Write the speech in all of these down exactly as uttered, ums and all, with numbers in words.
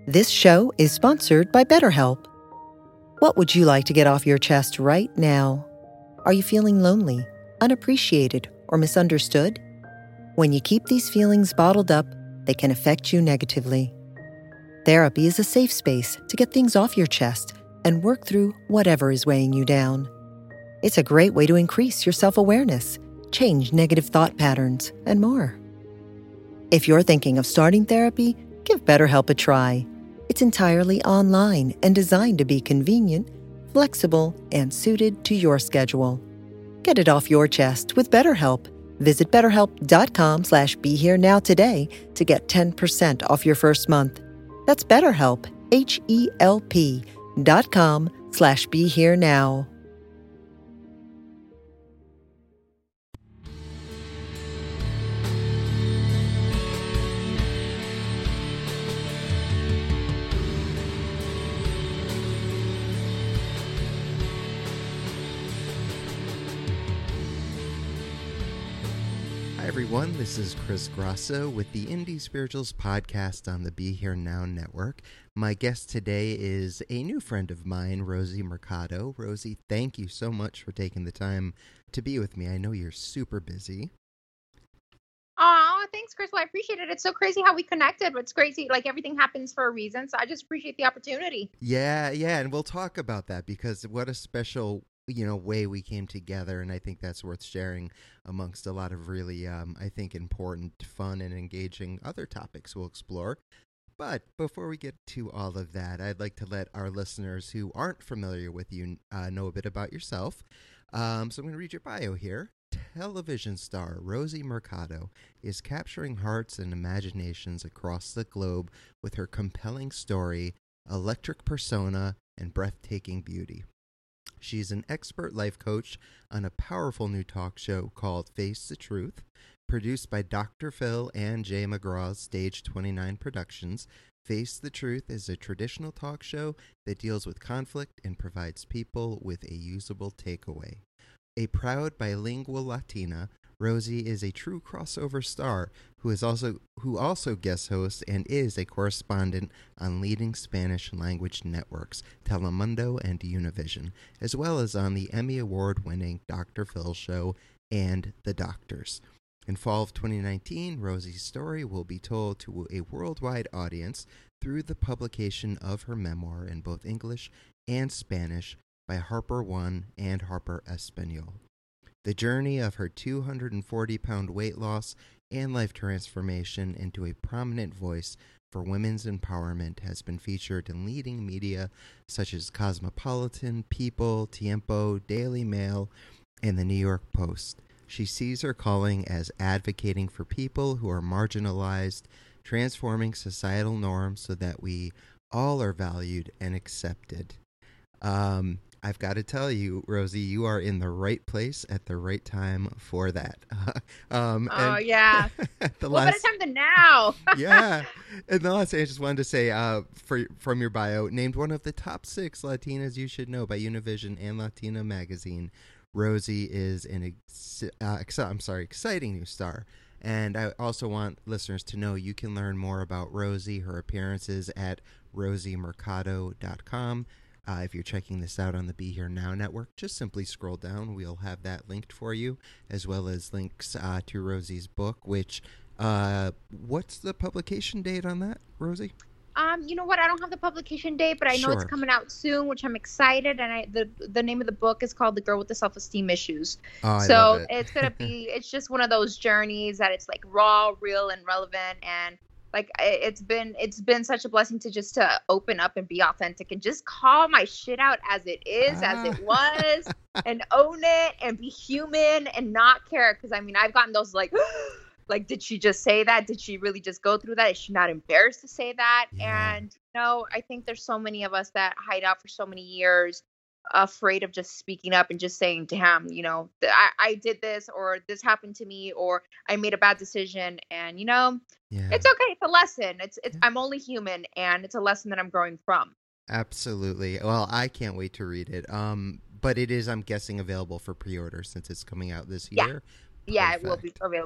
This show is sponsored by BetterHelp. What would you like to get off your chest right now? Are you feeling lonely, unappreciated, or misunderstood? When you keep these feelings bottled up, they can affect you negatively. Therapy is a safe space to get things off your chest and work through whatever is weighing you down. It's a great way to increase your self-awareness, change negative thought patterns, and more. If you're thinking of starting therapy, give BetterHelp a try. It's entirely online and designed to be convenient, flexible, and suited to your schedule. Get it off your chest with BetterHelp. Visit betterhelp.com slash be here now today to get ten percent off your first month. That's BetterHelp, H E L P dot com slash be here now. Hi everyone, this is Chris Grosso with the Indie Spirituals podcast on the Be Here Now network. My guest today is a new friend of mine, Rosie Mercado. Rosie, thank you so much for taking the time to be with me. I know you're super busy. Oh, thanks, Chris. Well, I appreciate it. It's so crazy how we connected. It's crazy. Like, everything happens for a reason. So I just appreciate the opportunity. Yeah, yeah, and we'll talk about that because what a special you know, way we came together, and I think that's worth sharing amongst a lot of really, um, I think, important, fun, and engaging other topics we'll explore. But before we get to all of that, I'd like to let our listeners who aren't familiar with you uh, know a bit about yourself. Um, so I'm going to read your bio here. Television star Rosie Mercado is capturing hearts and imaginations across the globe with her compelling story, electric persona, and breathtaking beauty. She's an expert life coach on a powerful new talk show called Face the Truth, produced by Doctor Phil and Jay McGraw's Stage twenty-nine Productions. Face the Truth is a traditional talk show that deals with conflict and provides people with a usable takeaway. A proud bilingual Latina, Rosie is a true crossover star who is also who also guest hosts and is a correspondent on leading Spanish language networks Telemundo and Univision, as well as on the Emmy Award-winning Doctor Phil show and The Doctors. In fall of twenty nineteen, Rosie's story will be told to a worldwide audience through the publication of her memoir in both English and Spanish by Harper One and Harper Espanol. The journey of her two hundred forty pound weight loss and life transformation into a prominent voice for women's empowerment has been featured in leading media such as Cosmopolitan, People, Tiempo, Daily Mail, and the New York Post. She sees her calling as advocating for people who are marginalized, transforming societal norms so that we all are valued and accepted. Um... I've got to tell you, Rosie, you are in the right place at the right time for that. um, oh, yeah. the what last, better time than now? yeah. And the last thing I just wanted to say, uh, for, from your bio, named one of the top six Latinas you should know by Univision and Latina Magazine. Rosie is an ex- uh, ex- I'm sorry, exciting new star. And I also want listeners to know you can learn more about Rosie, her appearances at rosie mercado dot com. Uh, if you're checking this out on the Be Here Now network, just simply scroll down. We'll have that linked for you, as well as links uh, to Rosie's book, which, uh, what's the publication date on that, Rosie? Um, you know what? I don't have the publication date, but I know Sure. it's coming out soon, which I'm excited. And I, the the name of the book is called The Girl with the Self-Esteem Issues. Oh, I so love it. it's going to be, it's just one of those journeys that it's like raw, real, and relevant. And like, it's been, it's been such a blessing to just to open up and be authentic and just call my shit out as it is, ah. as it was, and own it and be human and not care. Cause I mean, I've gotten those like, like, did she just say that? Did she really just go through that? Is she not embarrassed to say that? Yeah. And you know, I think there's so many of us that hide out for so many years, afraid of just speaking up and just saying, damn, you know, th- I, I did this, or this happened to me, or I made a bad decision. And, you know, yeah. it's okay. It's a lesson. It's, it's, I'm only human, and it's a lesson that I'm growing from. Absolutely. Well, I can't wait to read it. Um, but it is, I'm guessing, available for pre-order since it's coming out this yeah. year. Yeah, Perfect. it will be available.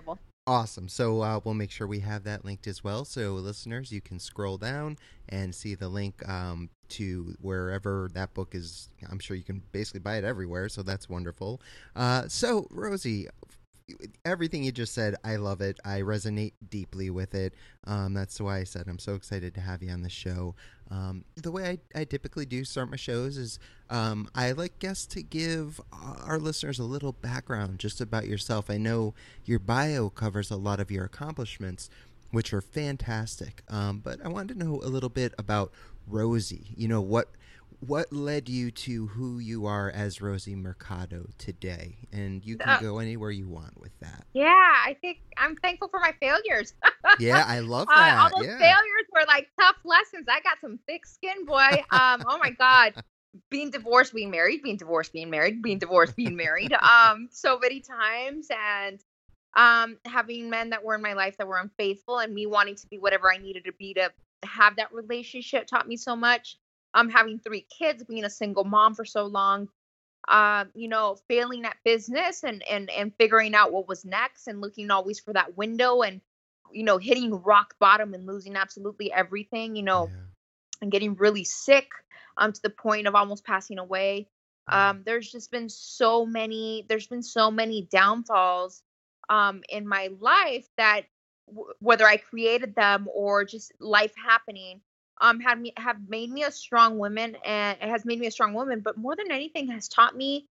Awesome. So uh, we'll make sure we have that linked as well. So listeners, you can scroll down and see the link um, to wherever that book is. I'm sure you can basically buy it everywhere. So that's wonderful. Uh, so Rosie, everything you just said, I love it. I resonate deeply with it. Um, that's why I said I'm so excited to have you on the show. Um, the way I, I typically do start my shows is um, I like guests to give our listeners a little background just about yourself. I know your bio covers a lot of your accomplishments, which are fantastic. Um, but I wanted to know a little bit about Rosie. You know, what what led you to who you are as Rosie Mercado today? And you can Uh, go anywhere you want with that. yeah, I think I'm thankful for my failures. Yeah, I love Uh, all that. those Yeah. failures were like tough lessons. I got some thick skin, boy. Um, oh my God. Being divorced, being married, being divorced, being married, being divorced, being married. Um, so many times, and um, having men that were in my life that were unfaithful, and me wanting to be whatever I needed to be to have that relationship taught me so much. Um, having three kids, being a single mom for so long, um, you know, failing at business and and and figuring out what was next and looking always for that window and, you know, hitting rock bottom and losing absolutely everything, you know, Yeah. and getting really sick um to the point of almost passing away. Um, there's just been so many, there's been so many downfalls um in my life that w- whether I created them or just life happening um had me have made me a strong woman, and it has made me a strong woman, but more than anything has taught me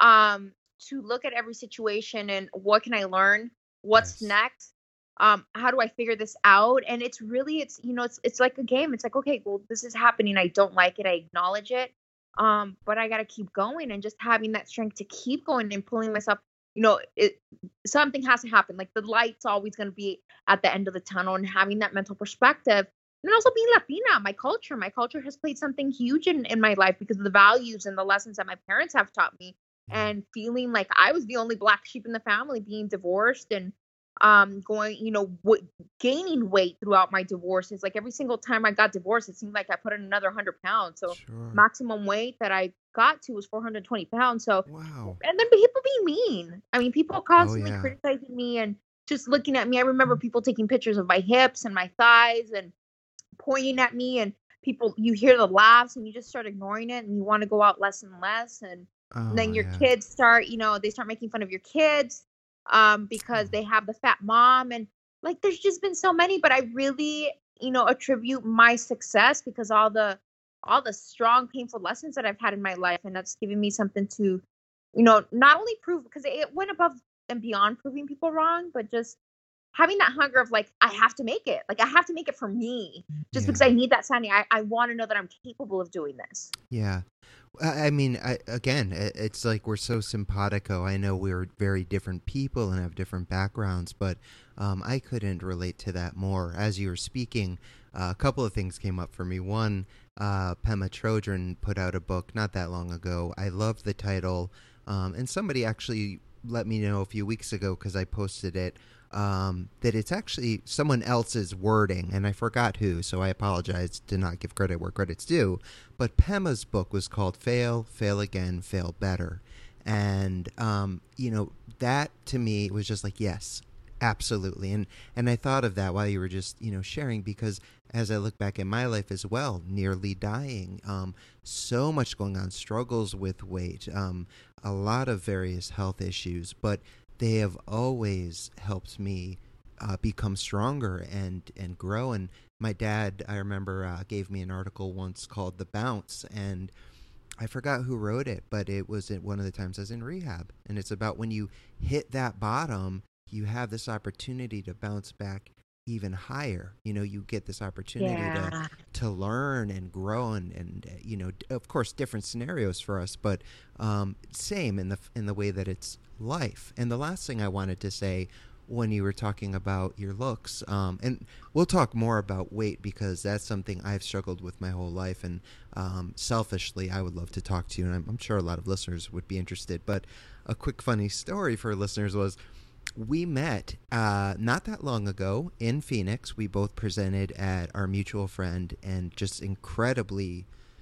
um to look at every situation and what can I learn, what's Yes. next, um how do I figure this out. And it's really, it's, you know, it's it's like a game. It's like, okay, well, this is happening, I don't like it, I acknowledge it, um but I got to keep going, and just having that strength to keep going and pulling myself, you know, it, something has to happen, like the light's always going to be at the end of the tunnel, and having that mental perspective. And also being Latina, my culture, my culture has played something huge in, in my life because of the values and the lessons that my parents have taught me, Yeah. and feeling like I was the only black sheep in the family, being divorced and um going, you know, w- gaining weight throughout my divorces. Like every single time I got divorced, it seemed like I put in another one hundred pounds. So Sure. maximum weight that I got to was four hundred twenty pounds. So, Wow. and then people being mean. I mean, people constantly yeah. criticizing me and just looking at me. I remember people taking pictures of my hips and my thighs and pointing at me, and people, you hear the laughs and you just start ignoring it, and you want to go out less and less. And Oh, then your yeah. kids start, you know, they start making fun of your kids um because they have the fat mom. And like there's just been so many, but I really, you know, attribute my success because all the all the strong painful lessons that I've had in my life, and that's given me something to, you know, not only prove, because it went above and beyond proving people wrong, but just having that hunger of like, I have to make it. Like I have to make it for me, just because Yeah. I need that sanity. I, I want to know that I'm capable of doing this. Yeah. I I mean, I, again, i- it's like we're so simpatico. I know we're very different people and have different backgrounds, but um, I couldn't relate to that more. As you were speaking, uh, a couple of things came up for me. One, uh, Pema Chodron put out a book not that long ago. I loved the title, um, and somebody actually let me know a few weeks ago because I posted it. Um, that it's actually someone else's wording, and I forgot who, so I apologize to not give credit where credit's due. But Pema's book was called Fail, Fail Again, Fail Better. And, um, you know, that to me was just like, yes, absolutely. And, and I thought of that while you were just, you know, sharing, because as I look back in my life as well, nearly dying, um, so much going on, struggles with weight, um, a lot of various health issues, but they have always helped me uh, become stronger and, and grow. And my dad, I remember, uh, gave me an article once called The Bounce, and I forgot who wrote it, but it was at one of the times I was in rehab. And it's about when you hit that bottom, you have this opportunity to bounce back even higher. You know, you get this opportunity to Yeah. to learn and grow, and, and uh, you know, d- of course, different scenarios for us, but um, same in the in the way that it's life. And the last thing I wanted to say, when you were talking about your looks, um, and we'll talk more about weight because that's something I've struggled with my whole life, and um, selfishly, I would love to talk to you, and I'm, I'm sure a lot of listeners would be interested. But a quick funny story for listeners was, we met uh, not that long ago in Phoenix. We both presented at our mutual friend, and just incredibly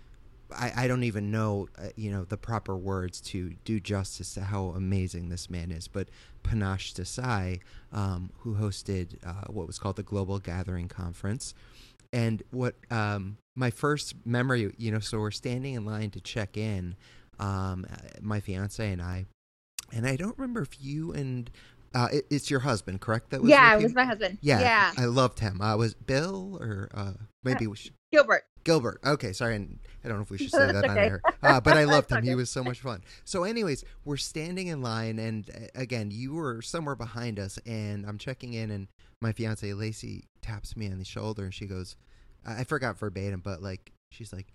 I, I don't even know, uh, you know, the proper words to do justice to how amazing this man is. But Panache Desai, um, who hosted uh, what was called the Global Gathering Conference. And what um, my first memory, you know, so we're standing in line to check in, um, my fiance and I. And I don't remember if you and uh, it, it's your husband, correct? That was yeah, with it you? was my husband. Yeah, Yeah. I loved him. Uh, was Bill or uh, maybe it was Gilbert. Gilbert. Okay, sorry. I don't know if we should say that That's on okay. air. Uh, but I loved him. Okay. He was so much fun. So anyways, we're standing in line, and uh, again, you were somewhere behind us, and I'm checking in, and my fiance Lacey taps me on the shoulder, and she goes, I I forgot verbatim, but like, she's like,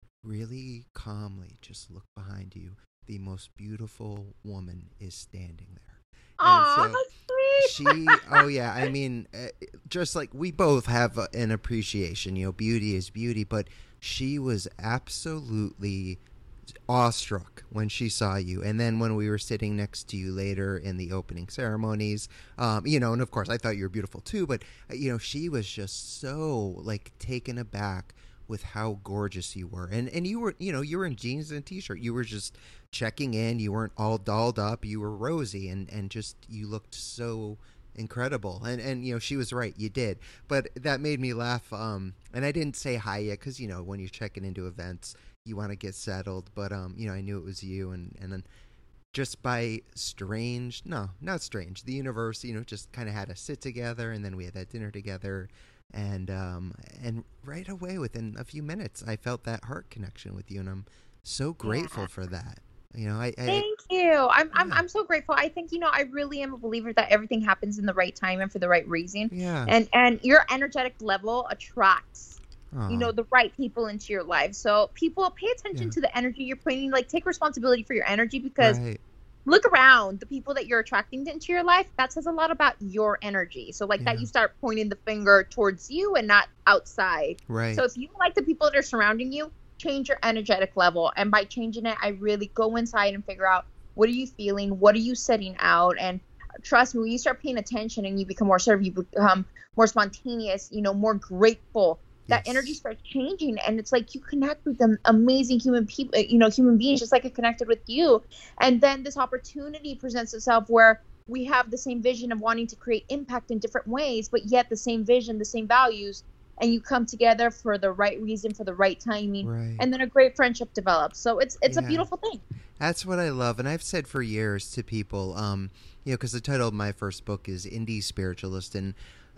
really calmly, just look behind you. The most beautiful woman is standing there. Aw, And so that's sweet. she, oh yeah, I mean, uh, just like we both have uh, an appreciation, you know, beauty is beauty, but she was absolutely awestruck when she saw you. And then when we were sitting next to you later in the opening ceremonies, um, you know, and of course I thought you were beautiful too, but uh, you know, she was just so like taken aback with how gorgeous you were. And and you were, you know, you were in jeans and a t-shirt. You were just checking in. You weren't all dolled up. You were rosy, and, and just, you looked so incredible. And, and, you know, she was right. You did. But that made me laugh. Um, and I didn't say hi yet because, you know, when you're checking into events, you want to get settled. But, um, you know, I knew it was you. And, and then just by strange, no, not strange. The universe, you know, just kind of had us sit together, and then we had that dinner together. And um, and right away, within a few minutes, I felt that heart connection with you, and I'm so grateful Yeah. for that. You know, I, I Thank you. I'm I'm Yeah. I'm so grateful. I think, you know, I really am a believer that everything happens in the right time and for the right reason. yeah, And and your energetic level attracts, Aw, you know, the right people into your life. So people, pay attention Yeah. to the energy you're putting. Like, take responsibility for your energy, because right, look around, the people that you're attracting into your life, that says a lot about your energy. So like Yeah. that, you start pointing the finger towards you and not outside. right, So if you like the people that are surrounding you, change your energetic level. And by changing it, I really go inside and figure out, what are you feeling? What are you setting out? And trust me, when you start paying attention and you become more assertive, you become more spontaneous, you know, more grateful, that Yes. energy starts changing. And it's like you connect with them amazing human people, you know, human beings, just like it connected with you. And then this opportunity presents itself where we have the same vision of wanting to create impact in different ways, but yet the same vision, the same values, and you come together for the right reason, for the right timing, right. and then a great friendship develops. So it's it's a Yeah. beautiful thing. That's what I love, and I've said for years to people, um, you know, because the title of my first book is Indie Spiritualist, and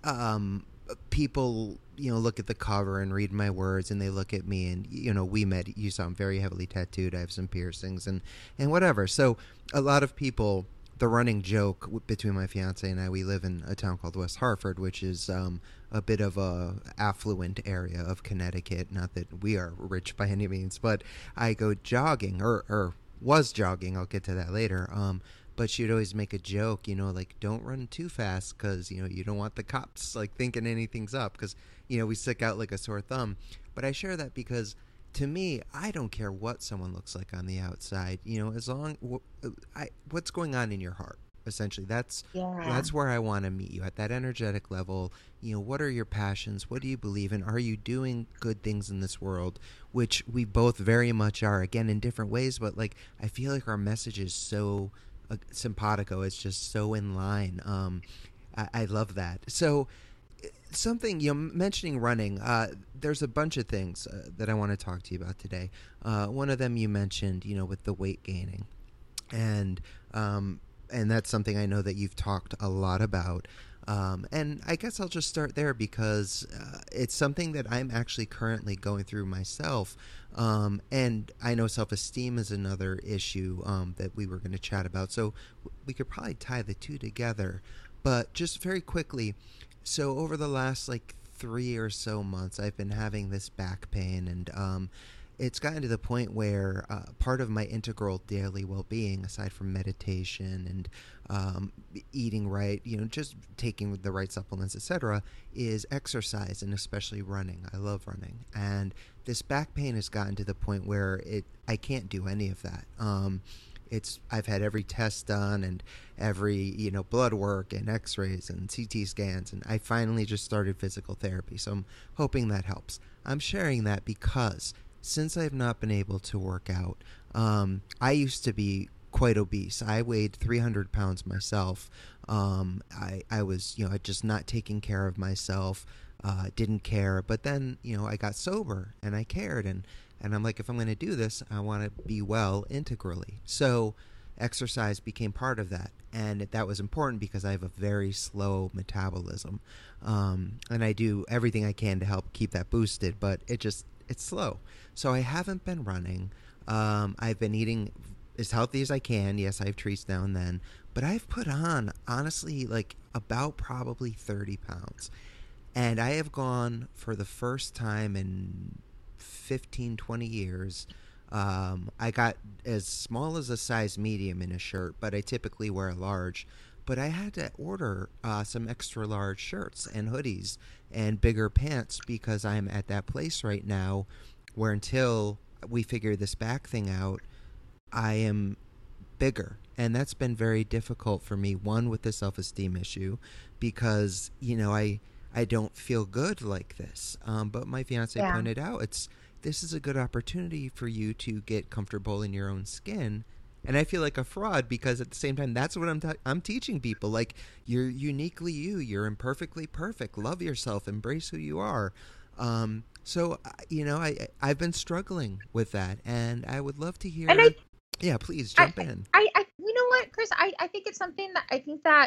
um, people, you know, look at the cover and read my words, and they look at me, and you know, we met. You saw I'm very heavily tattooed. I have some piercings, and and whatever. So a lot of people, the running joke w- between my fiance and I, we live in a town called West Hartford, which is um, a bit of a affluent area of Connecticut. Not that we are rich by any means, but I go jogging, or or was jogging. I'll get to that later. Um, but she'd always make a joke, you know, like, don't run too fast because, you know, you don't want the cops like thinking anything's up, because, you know, we stick out like a sore thumb. But I share that because, to me, I don't care what someone looks like on the outside, you know, as long wh- I what's going on in your heart. Essentially, that's Yeah. that's where I want to meet you, at that energetic level. You know, what are your passions? What do you believe in? Are you doing good things in this world? Which we both very much are, again, in different ways. But like, I feel like our message is so uh, simpatico. It's just so in line. Um, I, I love that. So something, you know, mentioning running, uh, there's a bunch of things uh, that I want to talk to you about today. Uh, one of them you mentioned, you know, with the weight gaining, and um, and that's something I know that you've talked a lot about. Um, and I guess I'll just start there because uh, it's something that I'm actually currently going through myself. Um, and I know self-esteem is another issue um, that we were going to chat about. So we could probably tie the two together. But just very quickly, so over the last like three or so months, I've been having this back pain, and um, it's gotten to the point where uh, part of my integral daily well-being, aside from meditation and um, eating right, you know, just taking the right supplements, et cetera, is exercise, and especially running. I love running, and this back pain has gotten to the point where it I can't do any of that. Um, It's I've had every test done and every, you know, blood work and x-rays and C T scans, and I finally just started physical therapy. So I'm hoping that helps. I'm sharing that because since I've not been able to work out, um, I used to be quite obese. I weighed three hundred pounds myself. Um, I, I was, you know, just not taking care of myself, uh, didn't care. But then, you know, I got sober and I cared. And, and I'm like, if I'm going to do this, I want to be well integrally. So exercise became part of that. And that was important because I have a very slow metabolism. Um, and I do everything I can to help keep that boosted, but it just, it's slow. So I haven't been running. Um, I've been eating as healthy as I can. Yes, I have treats now and then, but I've put on, honestly, like about probably thirty pounds. And I have gone for the first time in fifteen, twenty years. Um, I got as small as a size medium in a shirt, but I typically wear a large. But I had to order uh, some extra large shirts and hoodies and bigger pants because I'm at that place right now where until we figure this back thing out, I am bigger. And that's been very difficult for me, one, with the self-esteem issue, because, you know, I I don't feel good like this. Um, but my fiance Yeah. pointed out, it's this is a good opportunity for you to get comfortable in your own skin. And I feel like a fraud because at the same time, that's what I'm t- I'm teaching people. Like, you're uniquely you. You're imperfectly perfect. Love yourself. Embrace who you are. Um, so, uh, you know, I, I've been struggling with that. And I would love to hear. And I- yeah, please jump I, in. I, I, you know what, Chris? I, I think it's something that I think that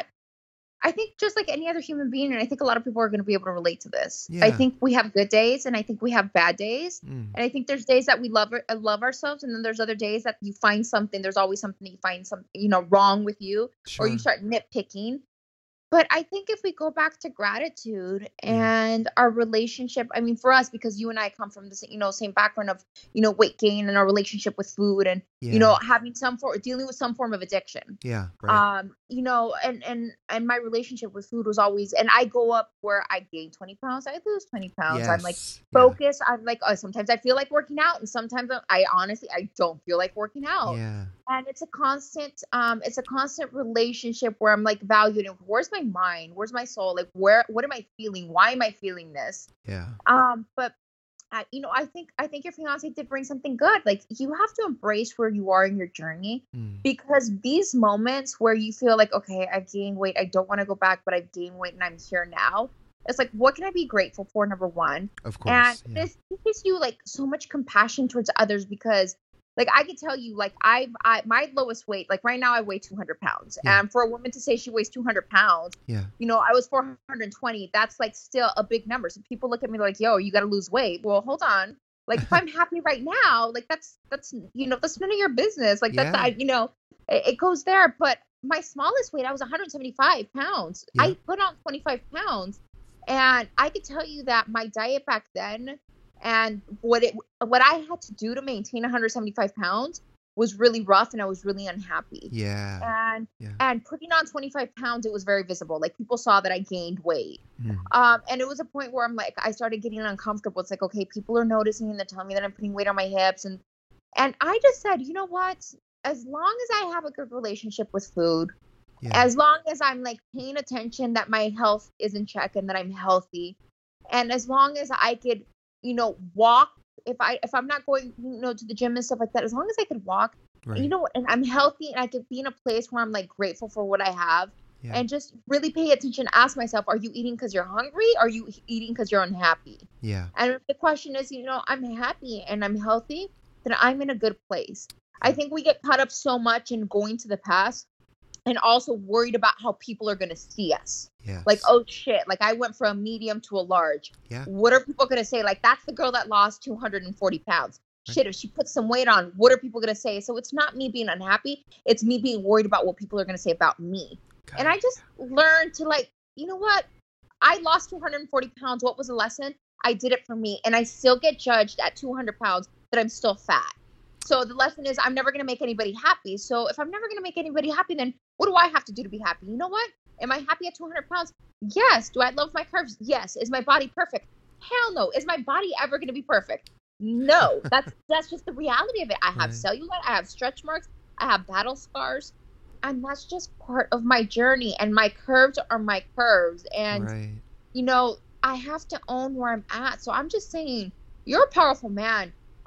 I think just like any other human being, and I think a lot of people are going to be able to relate to this. Yeah. I think we have good days, and I think we have bad days, Mm. and I think there's days that we love uh, love ourselves, and then there's other days that you find something. There's always something that you find something you know wrong with you, Sure. or you start nitpicking. But I think if we go back to gratitude Yeah. and our relationship, I mean, for us, because you and I come from the you know same background of you know weight gain and our relationship with food, and Yeah. you know having some form dealing with some form of addiction. Yeah. Right. Um, you know, and and and my relationship with food was always, and I go up where I gain twenty pounds, I lose twenty pounds. yes. I'm like Yeah. focused. I'm like, oh, sometimes I feel like working out, and sometimes I honestly I don't feel like working out. Yeah. And it's a constant, um, it's a constant relationship where I'm like valuing, where's my mind, where's my soul, like where, what am I feeling, why am I feeling this? Yeah. Um, but I, you know, I think I think your fiance did bring something good. Like, you have to embrace where you are in your journey, Mm. because these moments where you feel like, okay, I've gained weight, I don't want to go back, but I've gained weight and I'm here now. It's like, what can I be grateful for? Number one, Of course. and yeah. this gives you like so much compassion towards others, because like I can tell you, like I've I my lowest weight, like right now I weigh two hundred pounds, Yeah. and for a woman to say she weighs two hundred pounds, Yeah. you know, I was four hundred twenty. That's like still a big number. So people look at me like, yo, you got to lose weight. Well, hold on. Like, if I'm happy right now, like that's, that's, you know, that's none of your business. Like that's, Yeah. I, you know, it, it goes there. But my smallest weight, I was one hundred seventy-five pounds. Yeah. I put on twenty-five pounds, and I could tell you that my diet back then and what it, what I had to do to maintain one hundred seventy-five pounds was really rough, and I was really unhappy. Yeah. And Yeah. and putting on twenty-five pounds, it was very visible. Like, people saw that I gained weight. Mm. Um, and it was a point where I'm like, I started getting uncomfortable. It's like, okay, people are noticing and they're telling me that I'm putting weight on my hips. And, and I just said, you know what? As long as I have a good relationship with food, Yeah. as long as I'm like paying attention that my health is in check and that I'm healthy, and as long as I could, you know, walk, if I, if I'm not going, you know, to the gym and stuff like that, as long as I could walk, Right. you know, and I'm healthy and I could be in a place where I'm like grateful for what I have, Yeah. and just really pay attention, ask myself, are you eating because you're hungry? Or are you eating because you're unhappy? Yeah. And if the question is, you know, I'm happy and I'm healthy, then I'm in a good place. I think we get caught up so much in going to the past and also worried about how people are going to see us. Yeah. Like, oh shit, like I went from a medium to a large. Yeah. What are people going to say? Like, that's the girl that lost two hundred forty pounds. Right. Shit, if she puts some weight on, what are people going to say? So it's not me being unhappy. It's me being worried about what people are going to say about me. God. And I just learned to, like, you know what? I lost two hundred forty pounds. What was the lesson? I did it for me. And I still get judged at two hundred pounds that I'm still fat. So the lesson is, I'm never going to make anybody happy. So if I'm never going to make anybody happy, then what do I have to do to be happy? You know what? Am I happy at two hundred pounds? Yes. Do I love my curves? Yes. Is my body perfect? Hell no. Is my body ever going to be perfect? No. That's that's just the reality of it. I have Right. cellulite. I have stretch marks. I have battle scars. And that's just part of my journey. And my curves are my curves. And, Right. you know, I have to own where I'm at. So I'm just saying, you're a powerful man.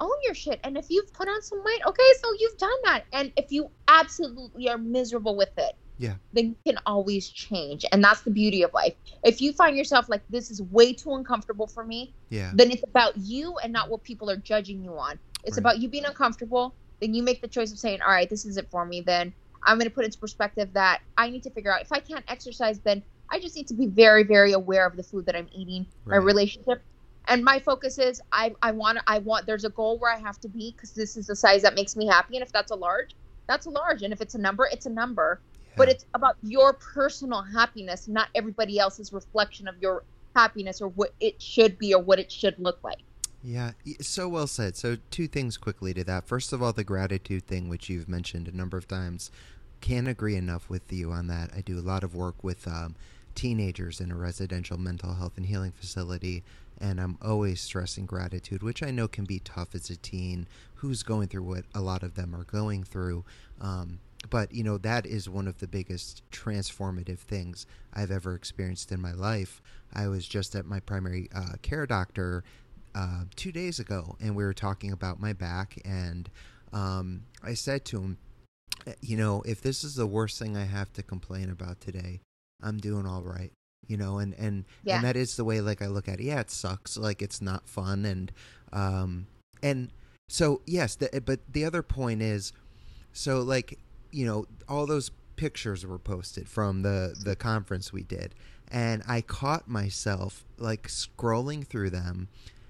own your shit. And if you've put on some weight, okay, so you've done that. And if you absolutely are miserable with it, yeah, then you can always change. And that's the beauty of life. If you find yourself like, this is way too uncomfortable for me, yeah, then it's about you and not what people are judging you on. It's right. about you being uncomfortable. Then you make the choice of saying, all right, this is it for me. Then I'm going to put into perspective that I need to figure out if I can't exercise, then I just need to be very, very aware of the food that I'm eating, right. my relationship. And my focus is I, I want, I want, there's a goal where I have to be because this is the size that makes me happy. And if that's a large, that's a large. And if it's a number, it's a number. Yeah. But it's about your personal happiness, not everybody else's reflection of your happiness or what it should be or what it should look like. Yeah, so well said. So two things quickly to that. First of all, the gratitude thing, which you've mentioned a number of times, can't agree enough with you on that. I do a lot of work with um, teenagers in a residential mental health and healing facility, and I'm always stressing gratitude, which I know can be tough as a teen who's going through what a lot of them are going through. Um, but, you know, that is one of the biggest transformative things I've ever experienced in my life. I was just at my primary uh, care doctor uh, two days ago, and we were talking about my back, and um, I said to him, you know, if this is the worst thing I have to complain about today, I'm doing all right. You know, and, and, yeah. and that is the way, like, I look at it. Yeah, it sucks. Like, it's not fun. And, um, and so, yes, the, but the other point is, so, like, you know, all those pictures were posted from the, the conference we did. And I caught myself, like, scrolling through them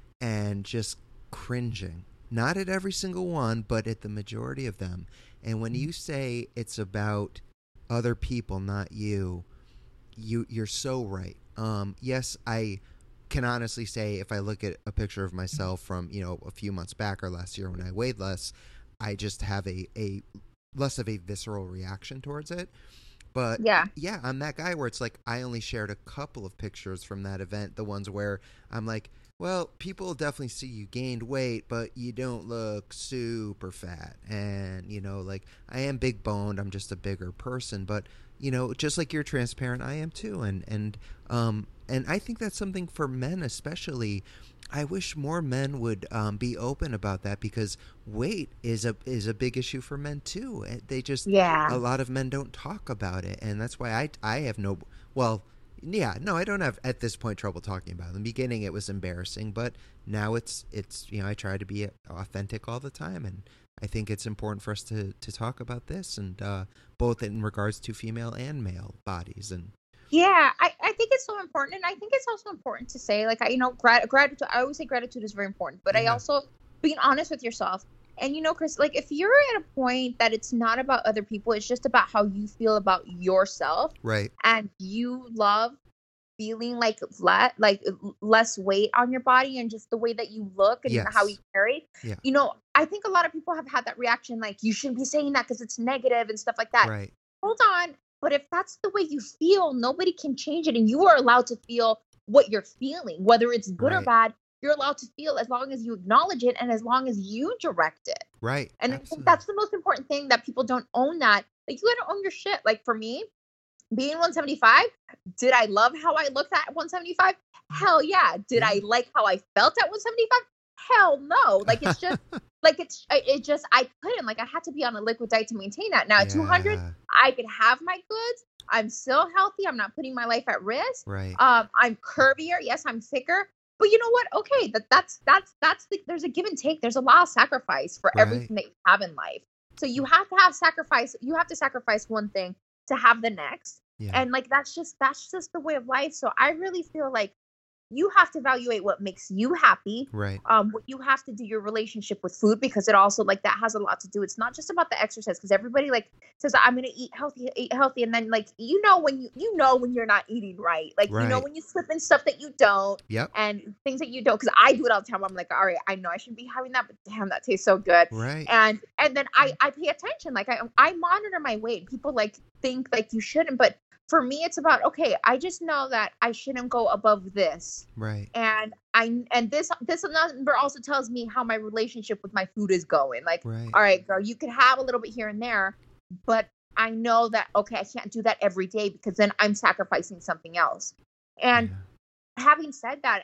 and just cringing. Not at every single one, but at the majority of them. And when you say it's about other people, not you, You, you're so right. Um, yes, I can honestly say if I look at a picture of myself from, you know, a few months back or last year when I weighed less, I just have a, a less of a visceral reaction towards it. But yeah, yeah, I'm that guy where it's like I only shared a couple of pictures from that event, the ones where I'm like, well, people definitely see you gained weight, but you don't look super fat. And, you know, like I am big boned. I'm just a bigger person. But, you know, just like you're transparent, I am too. And, and, um, and I think that's something for men, especially. I wish more men would um, be open about that because weight is a is a big issue for men too. They just yeah. a lot of men don't talk about it, and that's why I I have no well. Yeah, no, I don't have at this point trouble talking about it. In the beginning, it was embarrassing, but now it's it's you know I try to be authentic all the time, and I think it's important for us to to talk about this, and uh, both in regards to female and male bodies. And yeah, I, I think it's so important, and I think it's also important to say, like, I, you know, grat- gratitude. I always say gratitude is very important, but yeah. I also being honest with yourself. And, you know, Chris, like, if you're at a point that it's not about other people, it's just about how you feel about yourself. Right. And you love feeling like le- like less weight on your body and just the way that you look and yes. how you carry. Yeah. You know, I think a lot of people have had that reaction, like, you shouldn't be saying that because it's negative and stuff like that. Right. Hold on. But if that's the way you feel, nobody can change it. And you are allowed to feel what you're feeling, whether it's good right. or bad. You're allowed to feel as long as you acknowledge it and as long as you direct it. Right. And Absolutely. I think that's the most important thing, that people don't own that. Like, you gotta own your shit. Like, for me, being one seventy-five, did I love how I looked at one seventy-five? Hell yeah. Did yeah. I like how I felt at one seventy-five? Hell no. Like, it's just, like, it's, it just, I couldn't. Like, I had to be on a liquid diet to maintain that. Now, at yeah. two hundred, I could have my goods. I'm still healthy. I'm not putting my life at risk. Right. Um, I'm curvier. Yes, I'm thicker. But you know what? Okay, that that's that's that's the, there's a give and take. There's a lot of sacrifice for right. everything that you have in life. So you have to have sacrifice. You have to sacrifice one thing to have the next. Yeah. And like that's just that's just the way of life. So I really feel like you have to evaluate what makes you happy. Right. Um, what you have to do your relationship with food, because it also, like, that has a lot to do. It's not just about the exercise, because everybody like says, I'm gonna eat healthy, eat healthy, and then like you know when you you know when you're not eating right, like right. you know when you slip in stuff that you don't, yep. and things that you don't. Because I do it all the time. I'm like, all right, I know I shouldn't be having that, but damn, that tastes so good. Right. And and then I I pay attention. Like I I monitor my weight. People like think like you shouldn't, but for me, it's about, okay, I just know that I shouldn't go above this. Right. And I and this this number also tells me how my relationship with my food is going. Like, right. all right, girl, you can have a little bit here and there, but I know that, okay, I can't do that every day because then I'm sacrificing something else. And yeah. having said that,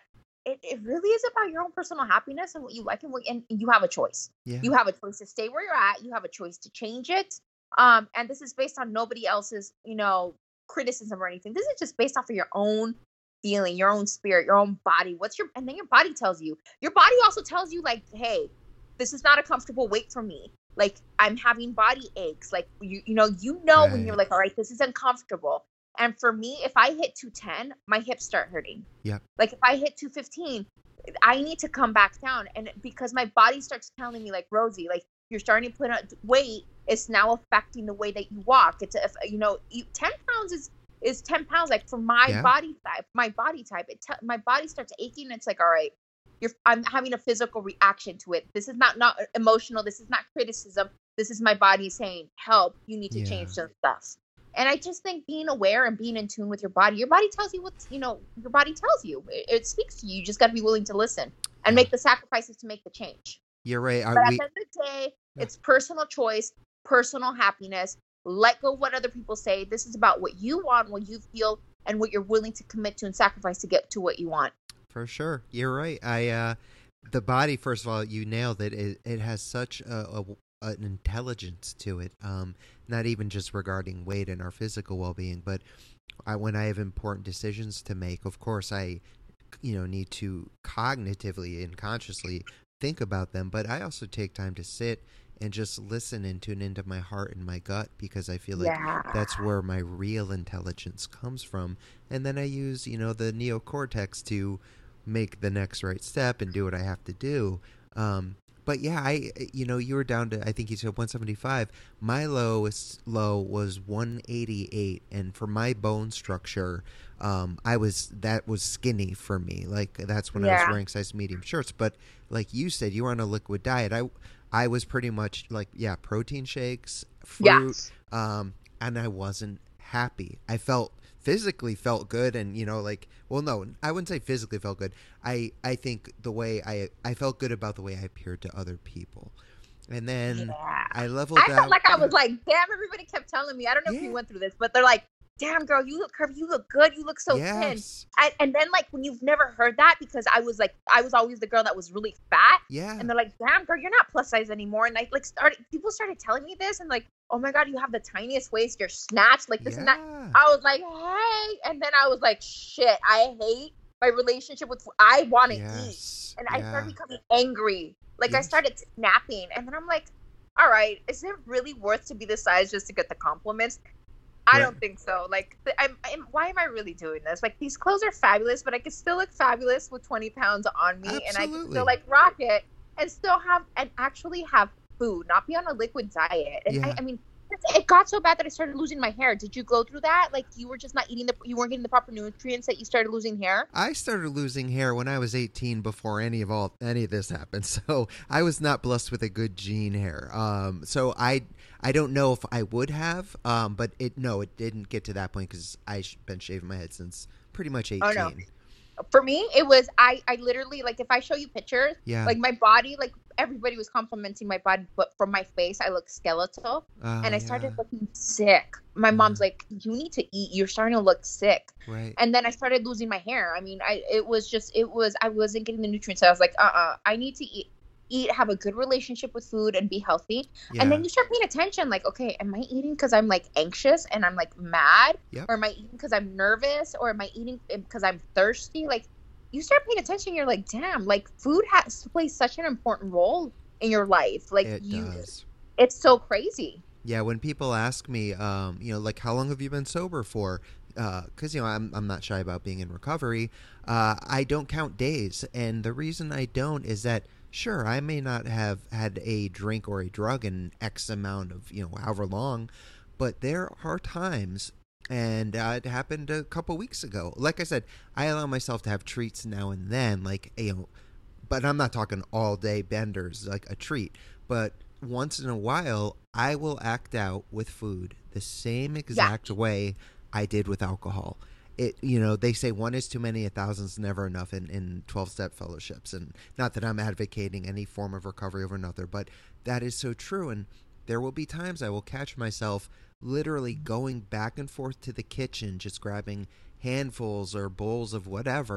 it, it really is about your own personal happiness and what you like and what, and you have a choice. Yeah. You have a choice to stay where you're at. You have a choice to change it. Um, and this is based on nobody else's, you know, criticism or anything. This is just based off of your own feeling, your own spirit, your own body. What's your, and then your body tells you. Your body also tells you, like, hey, this is not a comfortable weight for me. Like, I'm having body aches. Like, you, you know, you know Right. when you're like, all right, this is uncomfortable. And for me, if I hit two ten, my hips start hurting. Yep. Like if I hit two fifteen, I need to come back down. And because my body starts telling me, like, Rosie, like, you're starting to put on weight, it's now affecting the way that you walk. It's, a, you know, you, ten pounds is, is ten pounds. Like for my Yeah. body type, my body type, it te- my body starts aching. And it's like, all right, you're, I'm having a physical reaction to it. This is not, not emotional. This is not criticism. This is my body saying, help, you need to Yeah. change some stuff. And I just think being aware and being in tune with your body, your body tells you what's, you know, your body tells you. It, it speaks to you. You just got to be willing to listen and make the sacrifices to make the change. You're right. Are But at we, the end of the day, it's personal choice, personal happiness. Let go of what other people say. This is about what you want, what you feel, and what you're willing to commit to and sacrifice to get to what you want. For sure. You're right. I, uh, the body, first of all, you nailed it. It, it has such a, a an intelligence to it. Um, not even just regarding weight and our physical well-being, but I, when I have important decisions to make, of course, I, you know, need to cognitively and consciously think about them. But I also take time to sit and just listen and tune into my heart and my gut, because I feel like Yeah. that's where my real intelligence comes from. And then I use, you know, the neocortex to make the next right step and do what I have to do. Um, but yeah, I, you know, you were down to, I think you said one seventy-five. My lowest low was one eighty-eight. And for my bone structure, um, I was, that was skinny for me. Like that's when I was Yeah. wearing size medium shirts. But like you said, you were on a liquid diet. I, I was pretty much like, yeah, protein shakes, fruit, Yes. um, and I wasn't happy. I felt physically felt good, and you know, like, well, no, I wouldn't say physically felt good. I, I think the way I, I felt good about the way I appeared to other people, and then Yeah. I leveled I out. felt like I was like, damn, everybody kept telling me. I don't know if Yeah. you went through this, but they're like, damn, girl, you look curvy. You look good. You look so thin. yes, I, and then, like, when you've never heard that, because I was like, I was always the girl that was really fat. yeah, And they're like, damn, girl, you're not plus size anymore. And I, like, started, people started telling me this and, like, oh my God, you have the tiniest waist. You're snatched. Like, this yeah, and that. I was like, hey. And then I was like, shit, I hate my relationship with food. I want to eat. yes, And I yeah. started becoming angry. Like, I Yes. started snapping. And then I'm like, all right, is it really worth to be this size just to get the compliments? I Right. don't think so. Like, th- I'm, I'm, why am I really doing this? Like, these clothes are fabulous, but I can still look fabulous with twenty pounds on me, and I can Absolutely. still like rock it, and still have and actually have food, not be on a liquid diet. And Yeah. I, I mean, it got so bad that I started losing my hair. Did you go through that? Like, you were just not eating the, you weren't getting the proper nutrients that you started losing hair. I started losing hair when I was eighteen, before any of all any of this happened. So I was not blessed with a good gene hair. Um, so I I don't know if I would have. Um, but it no, it didn't get to that point because I've been shaving my head since pretty much eighteen. Oh, no. For me, it was I. I literally, like, if I show you pictures, Yeah. like my body, like everybody was complimenting my body, but from my face, I look skeletal. Oh, And I started yeah, looking sick. My mom's like, "You need to eat. You're starting to look sick." right. And then I started losing my hair. I mean, I it was just it was I wasn't getting the nutrients. So I was like, "Uh, uh I need to eat, eat, have a good relationship with food, and be healthy." Yeah. And then you start paying attention. Like, okay, am I eating because I'm like anxious and I'm like mad, Yep. or am I eating because I'm nervous, or am I eating because I'm thirsty? Like, you start paying attention. You're like, damn, like food has to play such an important role in your life. Like, it you, does. it's so crazy. Yeah, when people ask me, um, you know, like, how long have you been sober for? Because, you know, I'm, I'm not shy about being in recovery. Uh, I don't count days. And the reason I don't is that, sure, I may not have had a drink or a drug in X amount of, you know, however long, but there are times, and uh, it happened a couple weeks ago. Like I said, I allow myself to have treats now and then, like, you know, but I'm not talking all day benders, like a treat. But once in a while, I will act out with food the same exact way I did with alcohol. It, you know, they say one is too many, a thousand's never enough in, in twelve-step fellowships. And not that I'm advocating any form of recovery over another, but that is so true. And there will be times I will catch myself literally going back and forth to the kitchen, just grabbing handfuls or bowls of whatever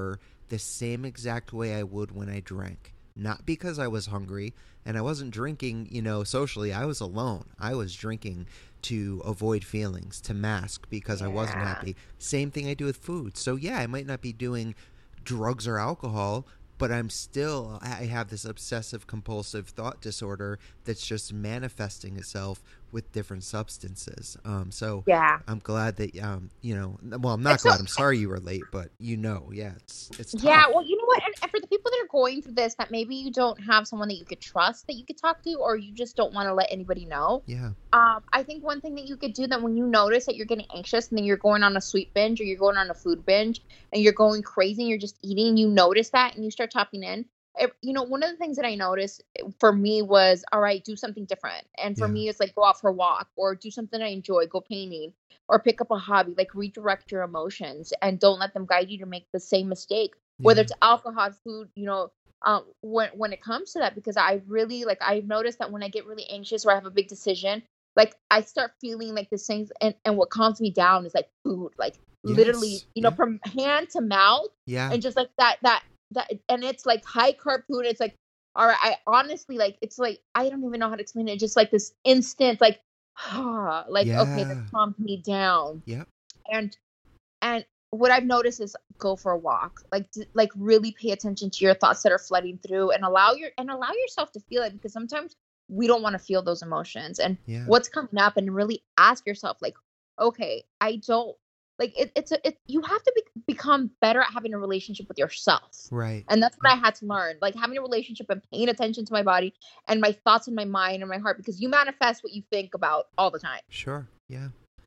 the same exact way I would when I drank. Not because I was hungry, and I wasn't drinking, you know, socially. I was alone. I was drinking to avoid feelings, to mask because yeah. I wasn't happy. Same thing I do with food. So yeah, I might not be doing drugs or alcohol, but I'm still, I have this obsessive compulsive thought disorder that's just manifesting itself with different substances. Um, so yeah. I'm glad that, um, you know, well, I'm not it's glad. so, I'm sorry you were late, but you know, yeah, it's, it's tough. Yeah, well, you know what? And, and for the people that are going through this, that maybe you don't have someone that you could trust that you could talk to, or you just don't want to let anybody know. Yeah. Um, I think one thing that you could do that when you notice that you're getting anxious and then you're going on a sweet binge or you're going on a food binge and you're going crazy and you're just eating, you notice that and you start tapping in. It, you know, one of the things that I noticed for me was, all right, do something different. And for Yeah. me, it's like go out for a walk or do something I enjoy, go painting or pick up a hobby, like redirect your emotions and don't let them guide you to make the same mistake, Yeah. whether it's alcohol, food, you know, um, when, when it comes to that, because I really like, I've noticed that when I get really anxious or I have a big decision, like I start feeling like this things and, and what calms me down is like food, like Yes. literally, you know, Yeah. from hand to mouth Yeah. and just like that, that, that, and it's like high carb food. It's like, all right, I honestly like, it's like, I don't even know how to explain it. Just like this instant, like, ah, like, okay, Yeah. that calmed me down. Yep. And, and what I've noticed is go for a walk, like, d- like really pay attention to your thoughts that are flooding through and allow your, and allow yourself to feel it, because sometimes we don't want to feel those emotions and Yeah. what's coming up, and really ask yourself like, okay, I don't, like it, it's a, it, you have to be, become better at having a relationship with yourself. Right. And that's what I had to learn, like having a relationship and paying attention to my body and my thoughts and my mind and my heart, because you manifest what you think about all the time. Sure. Yeah.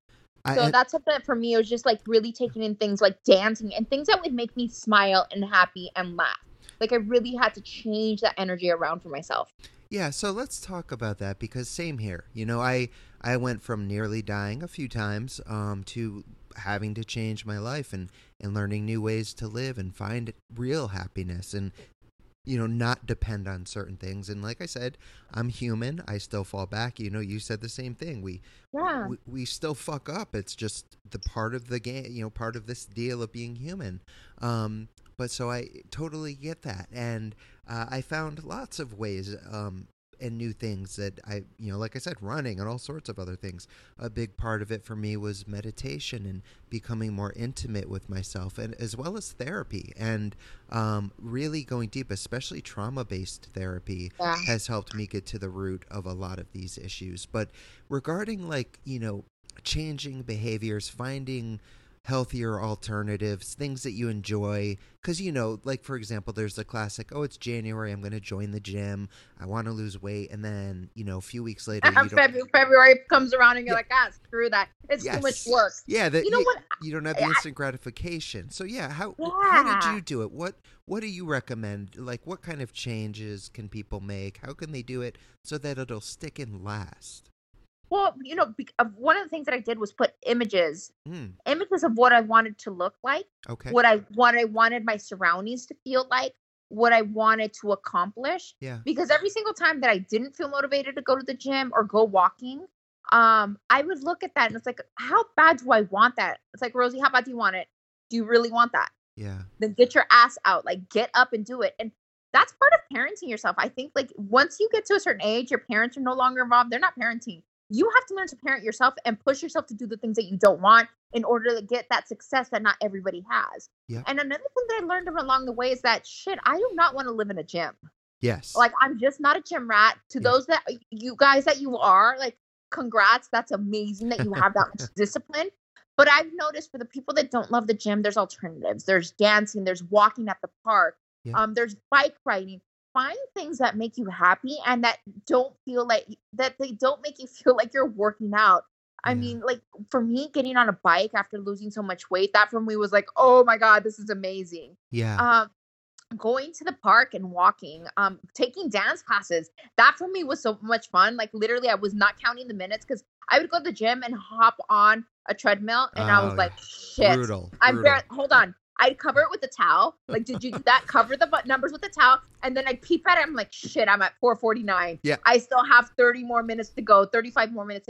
So I, that's something that for me, it was just like really taking in things like dancing and things that would make me smile and happy and laugh. Like I really had to change that energy around for myself. Yeah, so let's talk about that, because same here. You know, I I went from nearly dying a few times um, to having to change my life and, and learning new ways to live and find real happiness and, you know, not depend on certain things. And like I said, I'm human. I still fall back. You know, you said the same thing. We, Yeah. we, we still fuck up. It's just the part of the game, you know, part of this deal of being human. Um, but so I totally get that. And uh, I found lots of ways um, and new things that I, you know, like I said, running and all sorts of other things. A big part of it for me was meditation and becoming more intimate with myself, and as well as therapy, and um, really going deep, especially trauma-based therapy Yeah. has helped me get to the root of a lot of these issues. But regarding, like, you know, changing behaviors, finding healthier alternatives, things that you enjoy, because, you know, like, for example, there's the classic, oh, it's January, I'm going to join the gym, I want to lose weight, and then, you know, a few weeks later, you don't... February, February comes around and you're Yeah. like, ah, screw that. It's Yes. too much work. Yeah, that You know you, what? you don't have the I- instant gratification. So yeah, how how did Yeah. you do it? What what do you recommend? Like, what kind of changes can people make? How can they do it so that it'll stick and last? Well, you know, be- uh, one of the things that I did was put images, Mm, images of what I wanted to look like, okay. what I what I wanted my surroundings to feel like, what I wanted to accomplish. Yeah. Because every single time that I didn't feel motivated to go to the gym or go walking, um, I would look at that and it's like, how bad do I want that? It's like, Rosie, how bad do you want it? Do you really want that? Yeah. Then get your ass out, like get up and do it. And that's part of parenting yourself. I think like once you get to a certain age, your parents are no longer involved. They're not parenting. You have to learn to parent yourself and push yourself to do the things that you don't want in order to get that success that not everybody has. Yeah. And another thing that I learned along the way is that shit, I do not want to live in a gym. Yes. Like I'm just not a gym rat. To Yeah. those that you guys that you are, like congrats. That's amazing that you have that much discipline. But I've noticed for the people that don't love the gym, there's alternatives. There's dancing, there's walking at the park, Yeah. um, there's bike riding. Find things that make you happy and that don't feel like that they don't make you feel like you're working out. I Yeah. mean, like for me, getting on a bike after losing so much weight, that for me was like, oh my God, this is amazing. yeah. Um, going to the park and walking, um, taking dance classes, that for me was so much fun. Like literally, I was not counting the minutes because I would go to the gym and hop on a treadmill, and I was Oh, like, yeah. shit. Brutal. I'm brutal. bar- hold on. I'd cover it with a towel. Like, did you do that? Cover the bu- numbers with a towel, and then I'd peep at it. I'm like, shit, I'm at four forty-nine. Yeah. I still have thirty more minutes to go, thirty-five more minutes to go.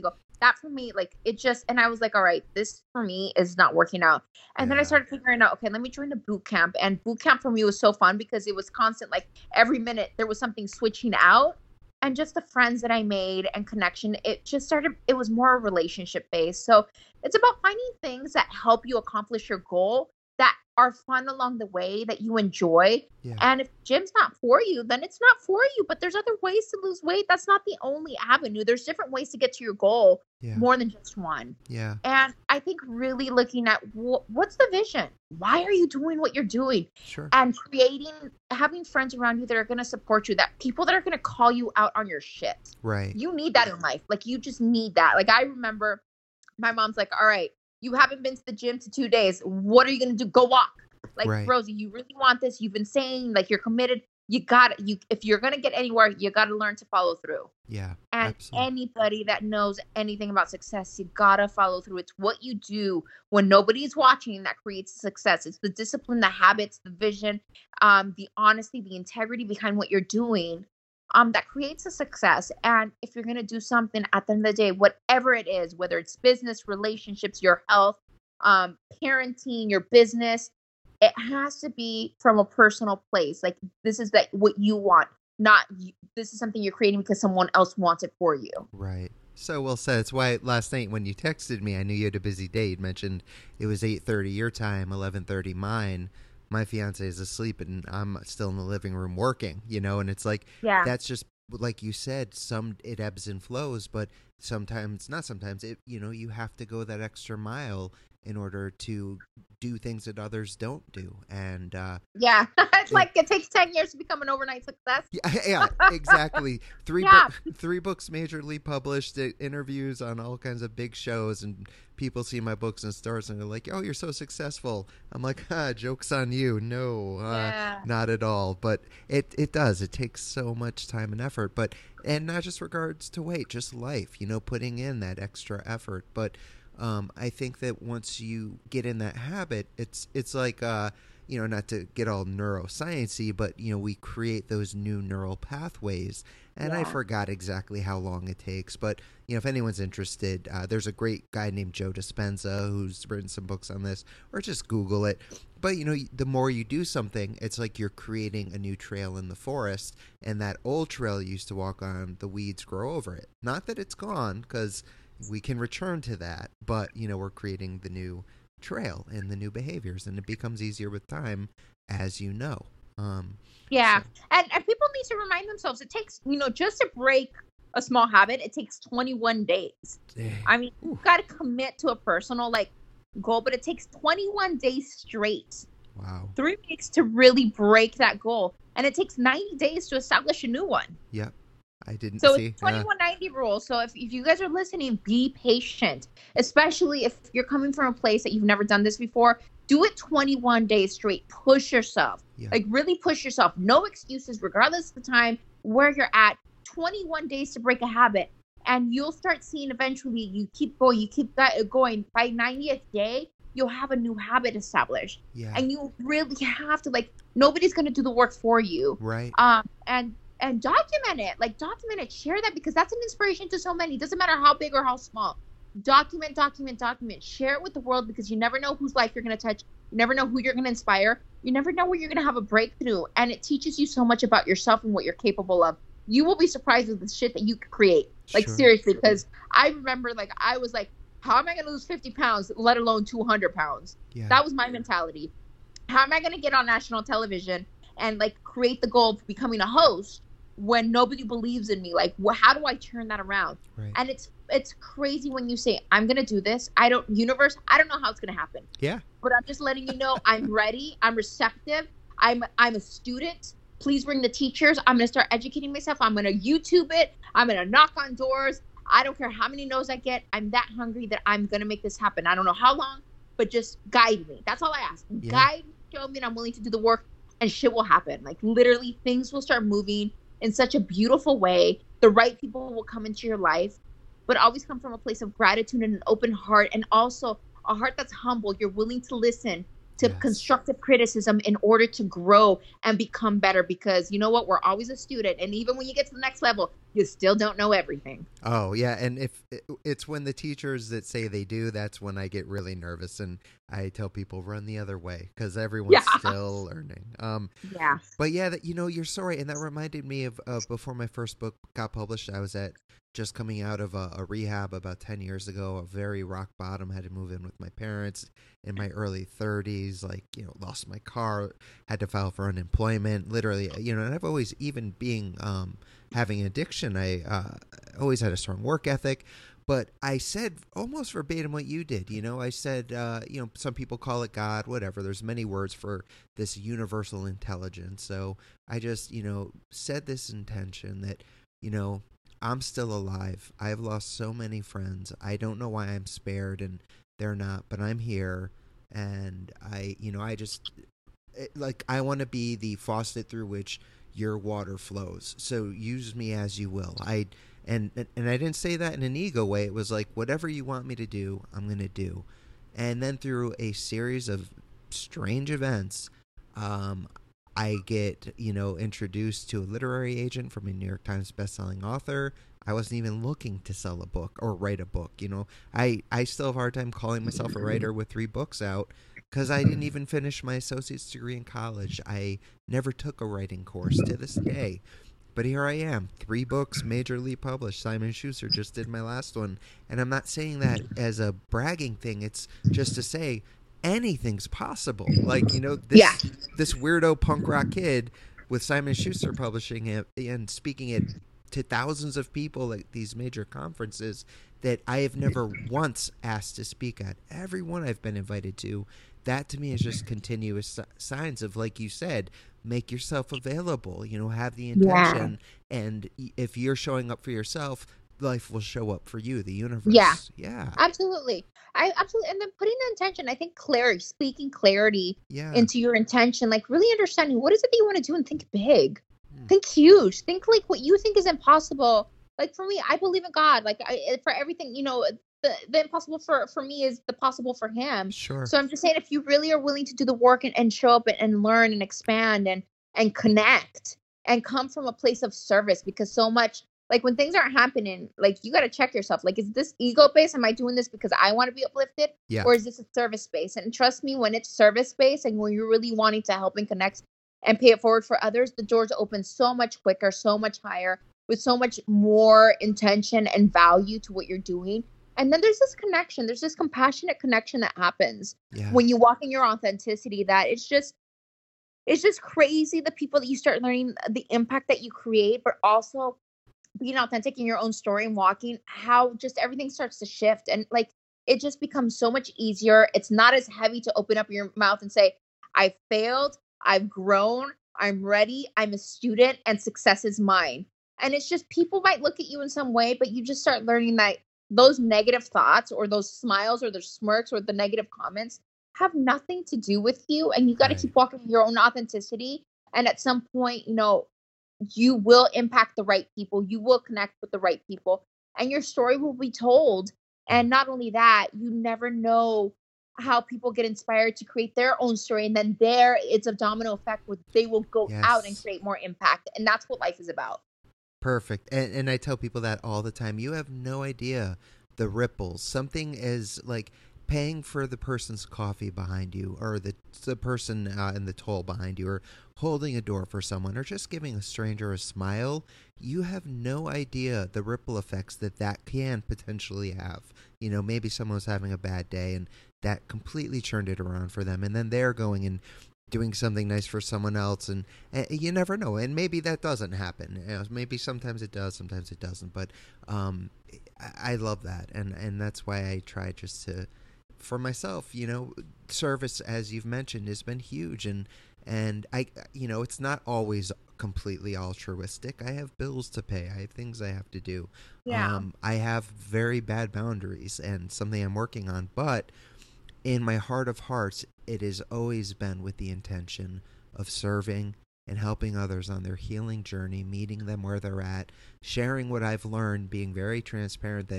that for me, like, it just, and I was like, all right, this for me is not working out. And then I Yeah. started figuring out, okay, let me join a boot camp. And boot camp for me was so fun because it was constant, like every minute there was something switching out. And just the friends that I made and connection, it just started, it was more relationship based. So it's about finding things that help you accomplish your goal, that are fun along the way, that you enjoy. Yeah. And if gym's not for you, then it's not for you. But there's other ways to lose weight. That's not the only avenue. There's different ways to get to your goal, Yeah. more than just one. Yeah. And I think really looking at wh- what's the vision? Why are you doing what you're doing? Sure. And creating, having friends around you that are going to support you, that people that are going to call you out on your shit. Right. You need that in life. Like, you just need that. Like, I remember my mom's like, all right, you haven't been to the gym to two days. What are you going to do? Go walk. Like, Right. Rosie, you really want this. You've been saying, like, you're committed. You got you. If you're going to get anywhere, you got to learn to follow through. Yeah. And Absolutely. anybody that knows anything about success, you got to follow through. It's what you do when nobody's watching that creates success. It's the discipline, the habits, the vision, um, the honesty, the integrity behind what you're doing. Um, that creates a success. And if you're going to do something at the end of the day, whatever it is, whether it's business, relationships, your health, um, parenting, your business, it has to be from a personal place. Like, this is that what you want, not you, this is something you're creating because someone else wants it for you. Right. So well said. It's why last night when you texted me, I knew you had a busy day. You mentioned it was eight thirty your time, eleven thirty mine. My fiance is asleep and I'm still in the living room working, you know, and it's like, Yeah. that's just like you said, some it ebbs and flows, but sometimes, not sometimes, it, you know, you have to go that extra mile in order to do things that others don't do. And uh, Yeah. It's it- like it takes ten years to become an overnight success. yeah, yeah, exactly. Three Yeah. book, three books majorly published, uh, interviews on all kinds of big shows, and people see my books in stores and they're like, "Oh, you're so successful." I'm like, "Ah, joke's on you." No, uh, Yeah. not at all. But it it does. It takes so much time and effort. But and not just regards to weight, just life. You know, putting in that extra effort. But um, I think that once you get in that habit, it's it's like. Uh, you know, not to get all neuroscience-y, but, you know, we create those new neural pathways. And I Yeah. forgot exactly how long it takes. But, you know, if anyone's interested, uh, there's a great guy named Joe Dispenza who's written some books on this, or just Google it. But, you know, the more you do something, it's like you're creating a new trail in the forest. And that old trail you used to walk on, the weeds grow over it. Not that it's gone, because we can return to that. But, you know, we're creating the new trail and the new behaviors, and it becomes easier with time, as you know. Um, Yeah. so- And and people need to remind themselves, it takes, you know, just to break a small habit, it takes twenty-one days. I mean, Ooh. you've got to commit to a personal, like, goal, but it takes twenty-one days straight, Wow. three weeks to really break that goal. And it takes ninety days to establish a new one. Yep. I didn't So see. it's twenty-one ninety rule. So if, if you guys are listening, be patient, especially if you're coming from a place that you've never done this before. Do it twenty-one days straight. Push yourself. Yeah. Like, really push yourself. No excuses, regardless of the time, where you're at. twenty-one days to break a habit. And you'll start seeing eventually, you keep going, you keep that going. By ninetieth day, you'll have a new habit established. yeah. And you really have to, like, nobody's going to do the work for you. Right. Um, and and document it, like, document it, share that, because that's an inspiration to so many. Doesn't matter how big or how small. Document, document, document. Share it with the world, because you never know whose life you're going to touch. You never know who you're going to inspire. You never know where you're going to have a breakthrough. And it teaches you so much about yourself and what you're capable of. You will be surprised with the shit that you could create. Like, Sure. seriously, because I remember, like, I was like, how am I going to lose fifty pounds, let alone two hundred pounds? Yeah. That was my mentality. How am I going to get on national television and, like, create the goal of becoming a host when nobody believes in me? Like, wh- how do I turn that around? Right. And it's it's crazy when you say, I'm going to do this. I don't, universe, I don't know how it's going to happen. Yeah. But I'm just letting you know I'm ready. I'm receptive. I'm I'm a student. Please bring the teachers. I'm going to start educating myself. I'm going to YouTube it. I'm going to knock on doors. I don't care how many no's I get. I'm that hungry that I'm going to make this happen. I don't know how long, but just guide me. That's all I ask. Yeah. Guide me, show me, and I'm willing to do the work, and shit will happen. Like, literally, things will start moving in such a beautiful way. The right people will come into your life, but always come from a place of gratitude and an open heart, and also a heart that's humble. You're willing to listen to Yes. constructive criticism in order to grow and become better. Because you know what? We're always a student. And even when you get to the next level, you still don't know everything. Oh, yeah. And if it's when the teachers that say they do, that's when I get really nervous. And I tell people run the other way because everyone's Yeah. still learning. Um, Yeah. But yeah, that, you know, you're so right. And that reminded me of uh, before my first book got published, I was at just coming out of a, a rehab about ten years ago, a very rock bottom, had to move in with my parents in my early thirties, like, you know, lost my car, had to file for unemployment, literally, you know, and I've always, even being, um, having addiction, I uh, always had a strong work ethic. But I said almost verbatim what you did. You know, I said, uh, you know, some people call it God, whatever. There's many words for this universal intelligence. So I just, you know, said this intention that, you know, I'm still alive. I've lost so many friends. I don't know why I'm spared and they're not, but I'm here. And I, you know, I just, it, like, I want to be the faucet through which your water flows. So use me as you will. I, and, and I didn't say that in an ego way. It was like, whatever you want me to do, I'm going to do. And then through a series of strange events, um, I get, you know, introduced to a literary agent from a New York Times bestselling author. I wasn't even looking to sell a book or write a book. You know, I, I still have a hard time calling myself a writer with three books out because I didn't even finish my associate's degree in college. I never took a writing course to this day. But here I am, three books majorly published. Simon and Schuster just did my last one. And I'm not saying that as a bragging thing. It's just to say anything's possible. Like, you know, this Yeah. this weirdo punk rock kid with Simon and Schuster publishing it and speaking it to thousands of people at these major conferences that I have never once asked to speak at. Every one I've been invited to. That to me is just continuous signs of, like you said, make yourself available, you know, have the intention. Yeah. And if you're showing up for yourself, life will show up for you, the universe. Yeah. Yeah. Absolutely. I absolutely. And then putting the intention, I think clarity, speaking clarity yeah. into your intention, like really understanding what is it that you want to do and think big, hmm. think huge, think like what you think is impossible. Like for me, I believe in God. Like I, for everything, you know, the, the impossible for, for me is the possible for him. Sure. So I'm just saying, if you really are willing to do the work and, and show up and, and learn and expand and, and connect and come from a place of service, because so much, like when things aren't happening, like you got to check yourself. Like, is this ego based? Am I doing this because I want to be uplifted? Yeah. Or is this a service based? And trust me, when it's service based and when you're really wanting to help and connect and pay it forward for others, the doors open so much quicker, so much higher, with so much more intention and value to what you're doing. And then there's this connection, there's this compassionate connection that happens yeah. when you walk in your authenticity, that it's just, it's just crazy. The people that you start learning, the impact that you create, but also being authentic in your own story and walking, how just everything starts to shift. And like, it just becomes so much easier. It's not as heavy to open up your mouth and say, I failed, I've grown, I'm ready, I'm a student, and success is mine. And it's just, people might look at you in some way, but you just start learning that those negative thoughts or those smiles or those smirks or the negative comments have nothing to do with you. And you got to right. keep walking your own authenticity. And at some point, you know, you will impact the right people. You will connect with the right people and your story will be told. And not only that, you never know how people get inspired to create their own story. And then there it's a domino effect where they will go yes. out and create more impact. And that's what life is about. Perfect. And, and I tell people that all the time. You have no idea the ripples. Something as like paying for the person's coffee behind you, or the the person uh, in the toll behind you, or holding a door for someone, or just giving a stranger a smile. You have no idea the ripple effects that that can potentially have. You know, maybe someone was having a bad day and that completely turned it around for them. And then they're going and doing something nice for someone else, and, and you never know. And maybe that doesn't happen. You know, maybe sometimes it does, sometimes it doesn't. But um, I, I love that, and and that's why I try just to, for myself, you know, service, as you've mentioned, has been huge, and and I, you know, it's not always completely altruistic. I have bills to pay. I have things I have to do. Yeah. Um, I have very bad boundaries, and something I'm working on, but in my heart of hearts, it has always been with the intention of serving and helping others on their healing journey, meeting them where they're at, sharing what I've learned, being very transparent that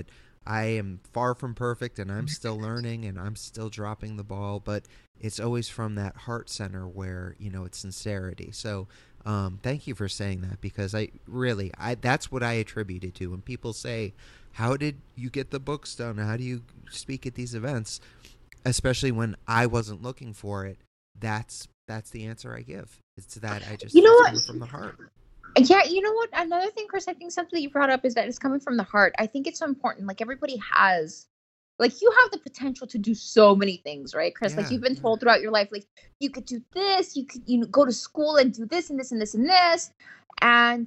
I am far from perfect, and I'm still learning, and I'm still dropping the ball, but it's always from that heart center where, you know, it's sincerity. So um, thank you for saying that, because I really, I that's what I attribute it to. When people say, how did you get the books done? How do you speak at these events? Especially when I wasn't looking for it, that's that's the answer I give. It's that I just, You know it's what? coming from the heart. Yeah, you know what? Another thing, Chris, I think something that you brought up is that it's coming from the heart. I think it's so important. Like everybody has, like you have the potential to do so many things, right, Chris? Like Yeah, you've been yeah. told throughout your life, like you could do this, you could, you know, go to school and do this and this and this and this, and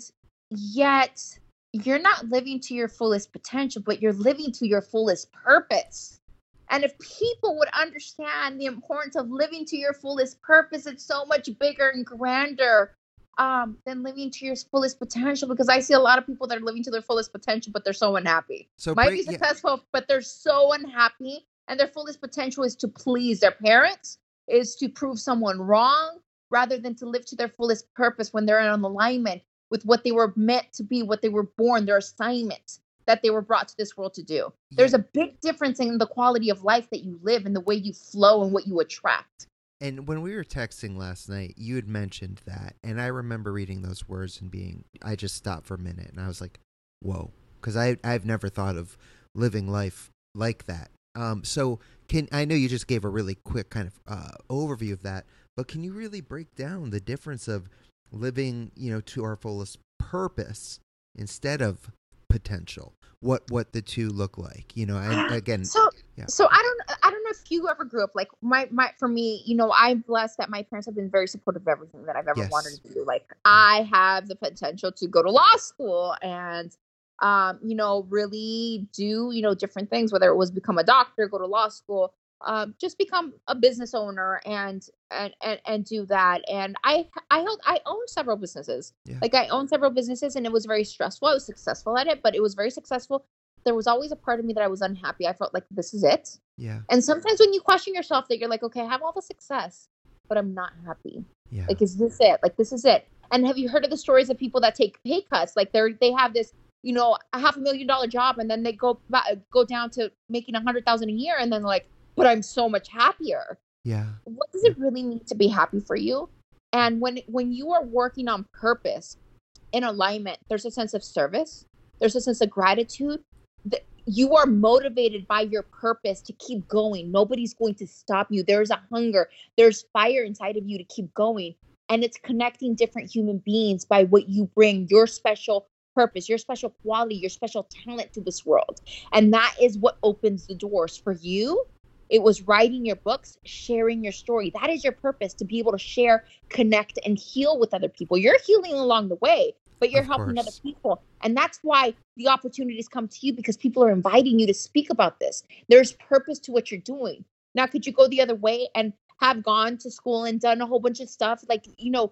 yet you're not living to your fullest potential, but you're living to your fullest purpose. And if people would understand the importance of living to your fullest purpose, it's so much bigger and grander um, than living to your fullest potential. Because I see a lot of people that are living to their fullest potential, but they're so unhappy. So Might break, be yeah, successful, but they're so unhappy. And their fullest potential is to please their parents, is to prove someone wrong, rather than to live to their fullest purpose when they're in alignment with what they were meant to be, what they were born, their assignment that they were brought to this world to do. There's yeah. a big difference in the quality of life that you live and the way you flow and what you attract. And when we were texting last night, you had mentioned that, and I remember reading those words and being, I just stopped for a minute, and I was like, whoa, because I I've never thought of living life like that. Um, so can I know you just gave a really quick kind of uh, overview of that, but can you really break down the difference of living, you know, to our fullest purpose instead of potential? What what the two look like, you know? And again, So yeah, so I don't I don't know if you ever grew up like my my for me, you know, I'm blessed that my parents have been very supportive of everything that I've ever wanted yes, to do. Like I have the potential to go to law school and um, you know, really do, you know, different things, whether it was become a doctor, go to law school, um, just become a business owner and and and, and do that. And I I held I owned several businesses. yeah, Like I owned several businesses and it was very stressful. I was successful at it, but it was very successful. There was always a part of me that I was unhappy. I felt like this is it. yeah, And sometimes when you question yourself that you're like, okay, I have all the success, but I'm not happy. yeah, Like, is this it? Like, this is it. And have you heard of the stories of people that take pay cuts? Like they're, they have this, you know, a half a million dollar job and then they go back, go down to making a hundred thousand a year. And then like, but I'm so much happier. yeah, What does it really mean to be happy for you? And when, when you are working on purpose in alignment, there's a sense of service. There's a sense of gratitude. That you are motivated by your purpose to keep going. Nobody's going to stop you. There's a hunger. There's fire inside of you to keep going. And it's connecting different human beings by what you bring, your special purpose, your special quality, your special talent to this world. And that is what opens the doors for you. It was writing your books, sharing your story. That is your purpose, to be able to share, connect, and heal with other people. You're healing along the way, but you're of helping other course. people. And that's why the opportunities come to you, because people are inviting you to speak about this. There's purpose to what you're doing. Now, could you go the other way and have gone to school and done a whole bunch of stuff, like, you know,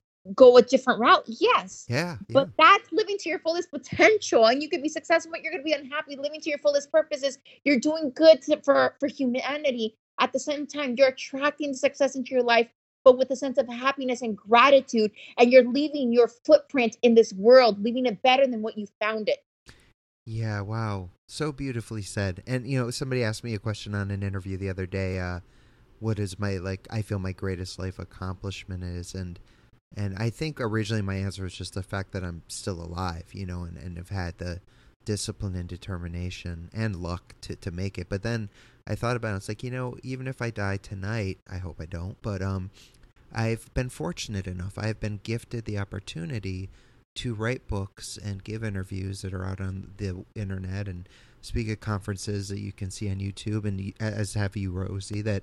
go a different route? Yes. Yeah, yeah, But that's living to your fullest potential. And you could be successful, but you're going to be unhappy. Living to your fullest purpose is you're doing good to, for, for humanity. At the same time, you're attracting success into your life, but with a sense of happiness and gratitude. And you're leaving your footprint in this world, leaving it better than what you found it. yeah. Wow, so beautifully said. And you know, somebody asked me a question on an interview the other day. Uh, what is my like? I feel my greatest life accomplishment is, and and I think originally my answer was just the fact that I'm still alive, you know, and, and have had the discipline and determination and luck to, to make it. But then I thought about it. It's like, you know, even if I die tonight, I hope I don't, but um, I've been fortunate enough. I've been gifted the opportunity to write books and give interviews that are out on the internet and speak at conferences that you can see on YouTube, and as have you, Rosie, that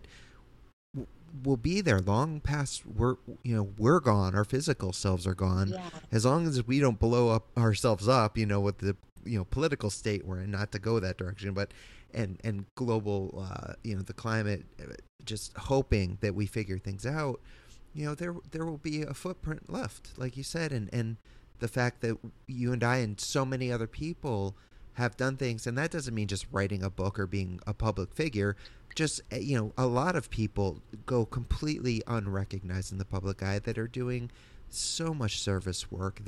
will be there long past we're you know we're gone, our physical selves are gone. Yeah. As long as we don't blow up ourselves up, you know, with the you know political state we're in, not to go that direction, but and and global uh you know the climate, just hoping that we figure things out, you know, there there will be a footprint left, like you said. And and the fact that you and I and so many other people have done things, and that doesn't mean just writing a book or being a public figure. Just, you know, a lot of people go completely unrecognized in the public eye that are doing so much service work that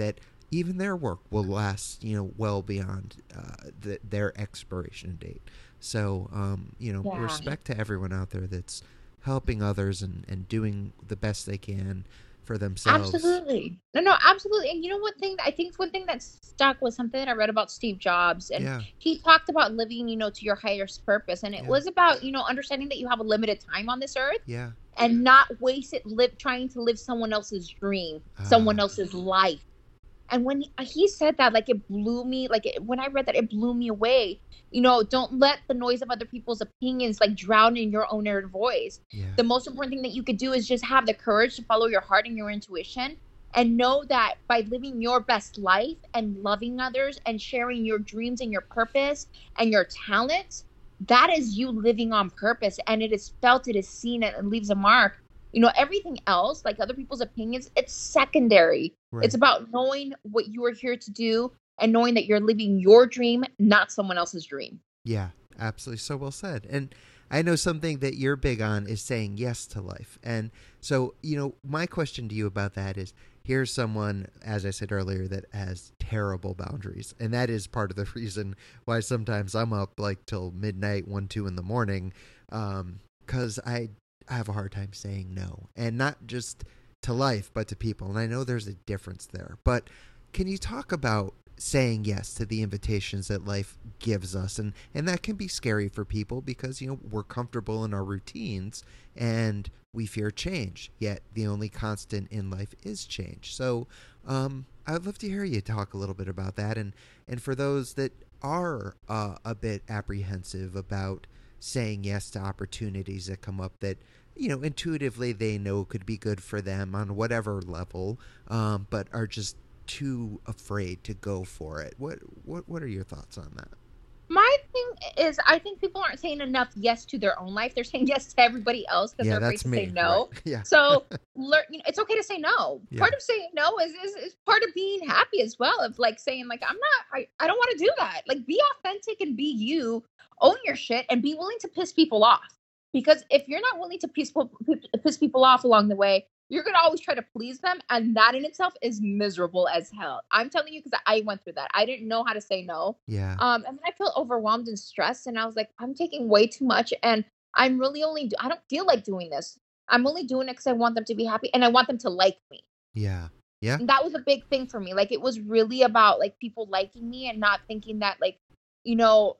even their work will last, you know, well beyond uh, the, their expiration date. So, um, you know, Yeah. respect to everyone out there that's helping others and, and doing the best they can for themselves. Absolutely. No, no, absolutely. And you know one thing, I think one thing that stuck was something that I read about Steve Jobs. And Yeah. he talked about living, you know, to your highest purpose. And it Yeah. was about, you know, understanding that you have a limited time on this earth Yeah. and not waste it live trying to live someone else's dream, someone Ah. else's life. And when he, he said that, like, it blew me, like, it, when I read that, it blew me away. You know, don't let the noise of other people's opinions, like, drown in your own inner voice. Yeah. The most important thing that you could do is just have the courage to follow your heart and your intuition, and know that by living your best life and loving others and sharing your dreams and your purpose and your talents, that is you living on purpose, and it is felt, it is seen, and it leaves a mark. You know, everything else, like other people's opinions, it's secondary. Right. It's about knowing what you are here to do and knowing that you're living your dream, not someone else's dream. Yeah, absolutely. So well said. And I know something that you're big on is saying yes to life. And so, you know, my question to you about that is, here's someone, as I said earlier, that has terrible boundaries. And that is part of the reason why sometimes I'm up like till midnight, one, two in the morning, um, because I, I have a hard time saying no. And not just to life, but to people. And I know there's a difference there. But can you talk about saying yes to the invitations that life gives us? And, and that can be scary for people because, you know, we're comfortable in our routines and we fear change. Yet the only constant in life is change. So um, I'd love to hear you talk a little bit about that. And, and for those that are uh, a bit apprehensive about saying yes to opportunities that come up that, you know, intuitively they know could be good for them on whatever level, um, but are just too afraid to go for it. What what what are your thoughts on that? My thing is, I think people aren't saying enough yes to their own life. They're saying yes to everybody else because Yeah, they're afraid that's to me. say no. Right. Yeah. So learn. You know, it's okay to say no. Yeah. Part of saying no is, is is part of being happy as well. Of like saying like I'm not. I I don't want to do that. Like be authentic and be you. Own your shit and be willing to piss people off. Because if you're not willing to piss piss people off along the way, you're going to always try to please them. And that in itself is miserable as hell. I'm telling you, because I went through that. I didn't know how to say no. Yeah. Um, and then I felt overwhelmed and stressed. And I was like, I'm taking way too much. And I'm really only, do- I don't feel like doing this. I'm only doing it because I want them to be happy and I want them to like me. Yeah. Yeah. And that was a big thing for me. Like, it was really about like people liking me and not thinking that, like, you know,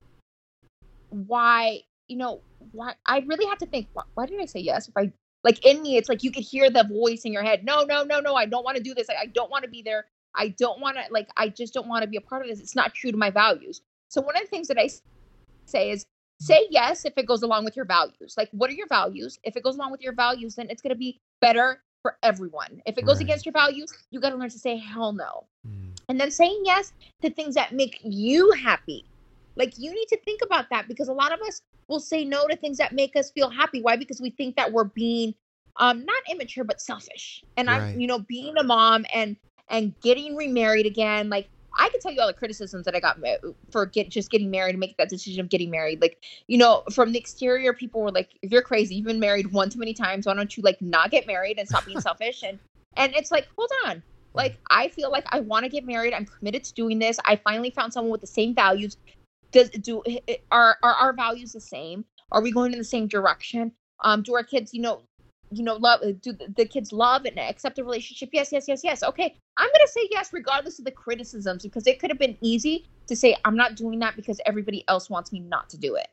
why, you know, why I really had to think, why, why did I say yes? If I, like, in me, it's like you could hear the voice in your head. No, no, no, no. I don't want to do this. I, I don't want to be there. I don't want to, like, I just don't want to be a part of this. It's not true to my values. So one of the things that I say is say yes if it goes along with your values. Like, what are your values? If it goes along with your values, then it's going to be better for everyone. If it goes Right. against your values, you got to learn to say hell no. Mm. And then saying yes to things that make you happy. Like, you need to think about that, because a lot of us will say no to things that make us feel happy. Why? Because we think that we're being um not immature but selfish. And Right. I'm, you know, being a mom and and getting remarried again. Like, I can tell you all the criticisms that I got ma- for get just getting married and making that decision of getting married. Like, you know, from the exterior, people were like, "You're crazy. You've been married one too many times. Why don't you like not get married and stop being selfish?" And and it's like, hold on. Like, I feel like I want to get married. I'm committed to doing this. I finally found someone with the same values. Does do are are our values the same? Are we going in the same direction? Um, do our kids, you know, you know, love? Do the, the kids love and accept a relationship? Yes, yes, yes, yes. Okay, I'm gonna say yes, regardless of the criticisms, because it could have been easy to say I'm not doing that because everybody else wants me not to do it.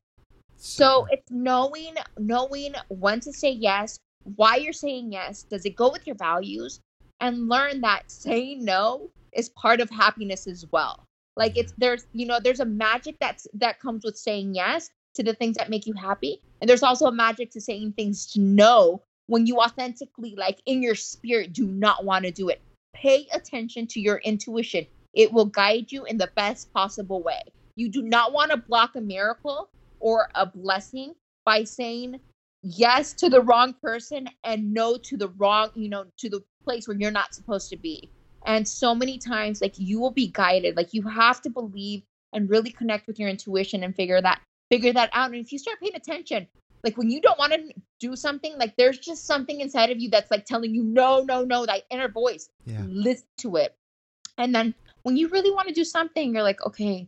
So it's knowing knowing when to say yes, why you're saying yes, does it go with your values, and learn that saying no is part of happiness as well. Like, it's there's you know there's a magic that's that comes with saying yes to the things that make you happy, and there's also a magic to saying things to no when you authentically, like, in your spirit, do not want to do it. Pay attention to your intuition. It will guide you in the best possible way. You do not want to block a miracle or a blessing by saying yes to the wrong person and no to the wrong, you know, to the place where you're not supposed to be. And so many times, like, you will be guided. Like, you have to believe and really connect with your intuition and figure that figure that out. And if you start paying attention, like, when you don't want to do something, like, there's just something inside of you that's like telling you no, no, no, that inner voice. Yeah. Listen to it. And then when you really want to do something, you're like, okay,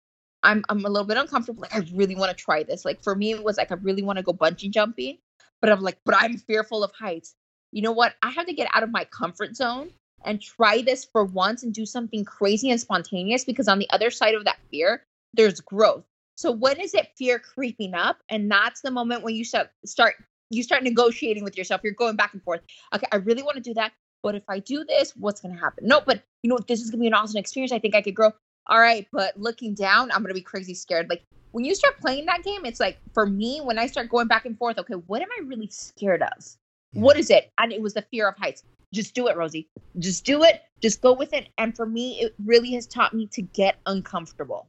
I'm I'm a little bit uncomfortable. Like I really want to try this. Like for me, it was like I really want to go bungee jumping, but I'm like, but I'm fearful of heights. You know what? I have to get out of my comfort zone and try this for once and do something crazy and spontaneous, because on the other side of that fear, there's growth. So when is it fear creeping up? And that's the moment when you start start you start negotiating with yourself. You're going back and forth. Okay, I really want to do that, but if I do this, what's going to happen? No, but you know what? This is going to be an awesome experience. I think I could grow. All right, but looking down, I'm going to be crazy scared. Like when you start playing that game, it's like for me, when I start going back and forth, okay, what am I really scared of? Yeah. What is it? And it was the fear of heights. Just do it, Rosie. Just do it. Just go with it. And for me, it really has taught me to get uncomfortable.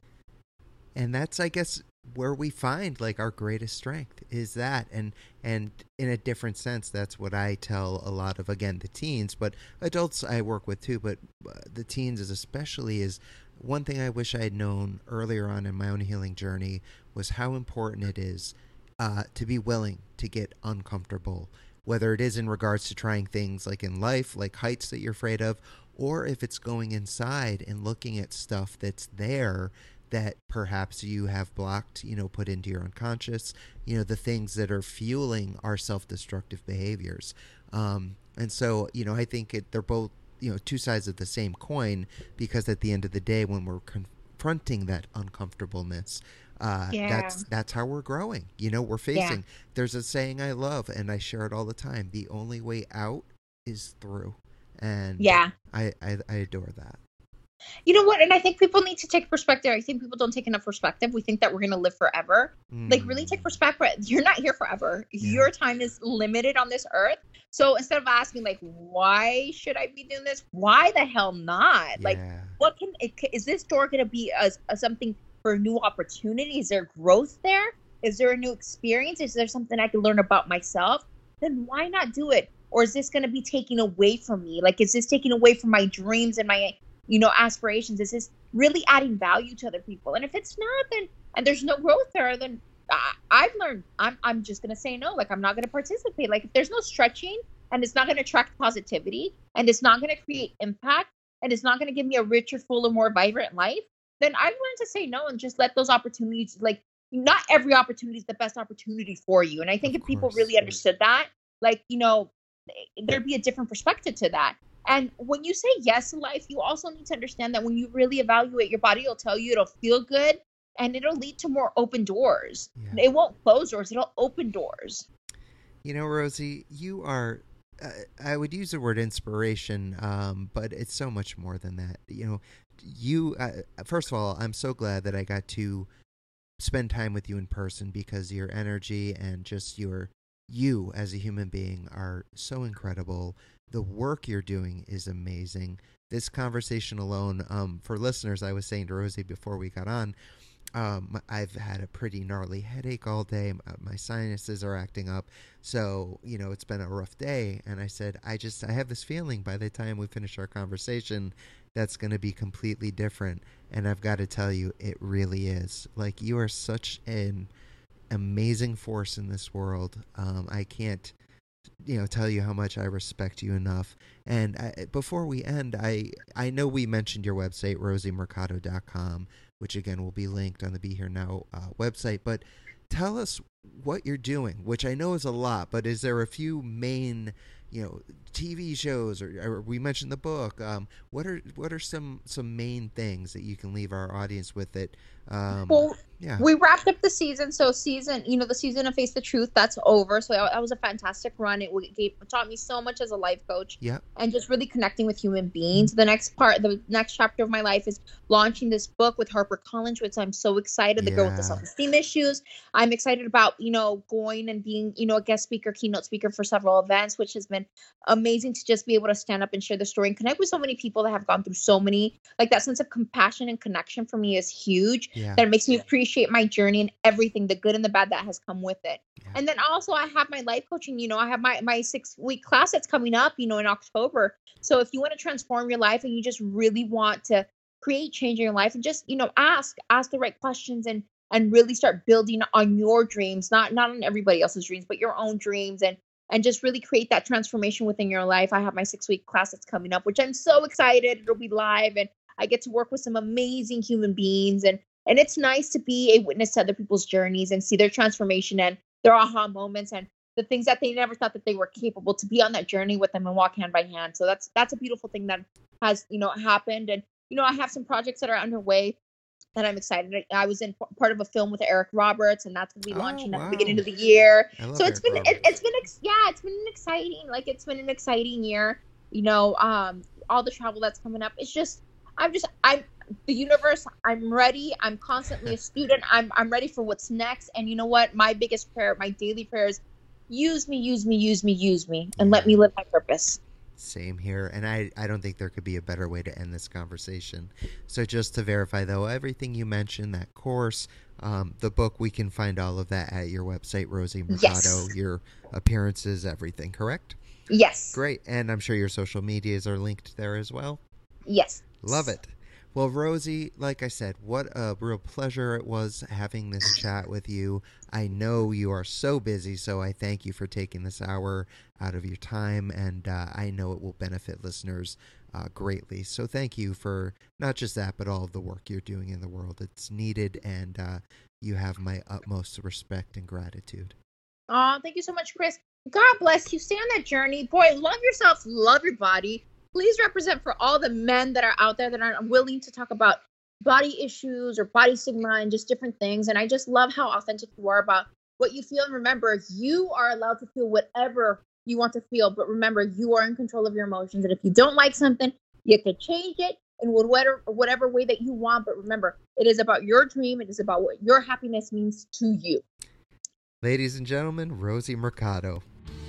And that's, I guess, where we find like our greatest strength is that. And and in a different sense, that's what I tell a lot of, again, the teens, but adults I work with too, but uh, the teens is especially is one thing I wish I had known earlier on in my own healing journey was how important it is uh, to be willing to get uncomfortable, whether it is in regards to trying things like in life, like heights that you're afraid of, or if it's going inside and looking at stuff that's there that perhaps you have blocked, you know, put into your unconscious, you know, the things that are fueling our self-destructive behaviors. Um, and so, you know, I think it, they're both, you know, two sides of the same coin, because at the end of the day, when we're confronting that uncomfortableness, uh, Yeah. that's that's how we're growing. You know, we're facing. Yeah. There's a saying I love, and I share it all the time: the only way out is through. And Yeah. I I, I adore that. You know what? And I think people need to take perspective. I think people don't take enough perspective. We think that we're going to live forever. Like, really take Mm, perspective. You're not here forever. yeah. Your time is limited on this earth. So instead of asking, like, why should I be doing this? Why the hell not? Like, Yeah. what can it, is this door going to be a, a something for new opportunity? Is there growth there? Is there a new experience? Is there something I can learn about myself? Then why not do it? Or is this going to be taken away from me? Like, is this taking away from my dreams and my, you know, aspirations? Is this really adding value to other people? And if it's not, then, and there's no growth there, then I, I've learned I'm I'm just gonna say no. Like, I'm not gonna participate. Like, if there's no stretching and it's not gonna attract positivity and it's not gonna create impact and it's not gonna give me a richer, fuller, more vibrant life, then I've learned to say no and just let those opportunities, like, not every opportunity is the best opportunity for you. And I think Of if people course. really understood that, like, you know, there'd be a different perspective to that. And when you say yes to life, you also need to understand that when you really evaluate, your body will tell you it'll feel good and it'll lead to more open doors. Yeah. It won't close doors, it'll open doors. You know, Rosie, you are, uh, I would use the word inspiration, um, but it's so much more than that. You know, you, uh, first of all, I'm so glad that I got to spend time with you in person, because your energy and just your, you as a human being are so incredible. The work you're doing is amazing. This conversation alone, um, for listeners, I was saying to Rosie before we got on, um, I've had a pretty gnarly headache all day. My sinuses are acting up. So, you know, it's been a rough day. And I said, I just, I have this feeling by the time we finish our conversation, that's going to be completely different. And I've got to tell you, it really is. Like, you are such an amazing force in this world. Um, I can't, you know, tell you how much I respect you enough. And I, before we end, I, I know we mentioned your website, rosie mercado dot com, which again will be linked on the Be Here Now uh, website. But tell us what you're doing, which I know is a lot, but is there a few main, you know, T V shows, or, or we mentioned the book? Um, what are what are some some main things that you can leave our audience with? That um, Well, yeah, we wrapped up the season. So season, you know, the season of Face the Truth, that's over. So that was a fantastic run. It gave, taught me so much as a life coach. yeah, And just really connecting with human beings. The next part, the next chapter of my life is launching this book with HarperCollins, which I'm so excited. The Girl with the Yeah. Self-Esteem Issues. I'm excited about, you know, going and being, you know, a guest speaker, keynote speaker for several events, which has been amazing to just be able to stand up and share the story and connect with so many people that have gone through so many, like, that sense of compassion and connection for me is huge. yeah, That makes me appreciate my journey and everything, the good and the bad that has come with it. Yeah. And then also I have my life coaching, you know, I have my, my six week class that's coming up, you know, in October. So if you want to transform your life and you just really want to create change in your life, and just, you know, ask, ask the right questions and, and really start building on your dreams, not, not on everybody else's dreams, but your own dreams, and, and just really create that transformation within your life. I have my six week class that's coming up, which I'm so excited. It'll be live, and I get to work with some amazing human beings, and and it's nice to be a witness to other people's journeys and see their transformation and their aha moments and the things that they never thought that they were capable to be on that journey with them and walk hand by hand. So that's that's a beautiful thing that has, you know, happened. And, you know, I have some projects that are underway that I'm excited. I was in part of a film with Eric Roberts, and that's going to be launching oh, at wow. the beginning of the year. So it's Eric been, Roberts. it, it's been, ex- yeah, it's been an exciting, like it's been an exciting year, you know, um, all the travel that's coming up. It's just, I'm just, I'm the universe. I'm ready. I'm constantly a student. I'm, I'm ready for what's next. And you know what? My biggest prayer, my daily prayer is use me, use me, use me, use me, and Yeah. let me live my purpose. Same here, and I, I don't think there could be a better way to end this conversation. So just to verify, though, everything you mentioned, that course, um, the book, we can find all of that at your website, Rosie Mercado, Yes. your appearances, everything, correct? Yes. Great, and I'm sure your social medias are linked there as well. Yes. Love it. Well, Rosie, like I said, what a real pleasure it was having this chat with you. I know you are so busy, so I thank you for taking this hour out of your time, and uh, I know it will benefit listeners uh, greatly. So thank you for not just that, but all of the work you're doing in the world. It's needed, and uh, you have my utmost respect and gratitude. Oh, thank you so much, Chris. God bless you. Stay on that journey. Boy, love yourself. Love your body. Please represent for all the men that are out there that are willing to talk about body issues or body stigma and just different things. And I just love how authentic you are about what you feel. And remember, you are allowed to feel whatever you want to feel. But remember, you are in control of your emotions. And if you don't like something, you can change it in whatever, whatever way that you want. But remember, it is about your dream. It is about what your happiness means to you. Ladies and gentlemen, Rosie Mercado.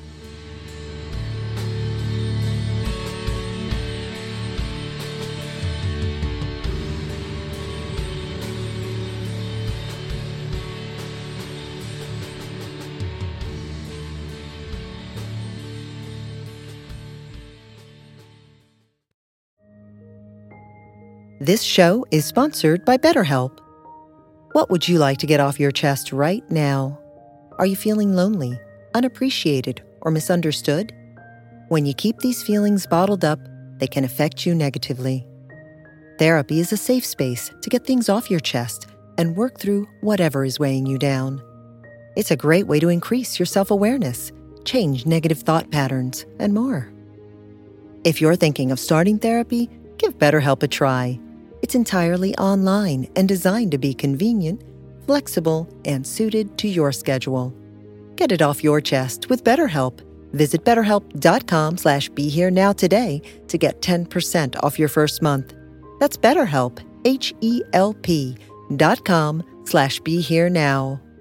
This show is sponsored by BetterHelp. What would you like to get off your chest right now? Are you feeling lonely, unappreciated, or misunderstood? When you keep these feelings bottled up, they can affect you negatively. Therapy is a safe space to get things off your chest and work through whatever is weighing you down. It's a great way to increase your self-awareness, change negative thought patterns, and more. If you're thinking of starting therapy, give BetterHelp a try. It's entirely online and designed to be convenient, flexible, and suited to your schedule. Get it off your chest with BetterHelp. Visit betterhelp.com slash be here now today to get ten percent off your first month. That's BetterHelp, H E L P dot com slash be here now.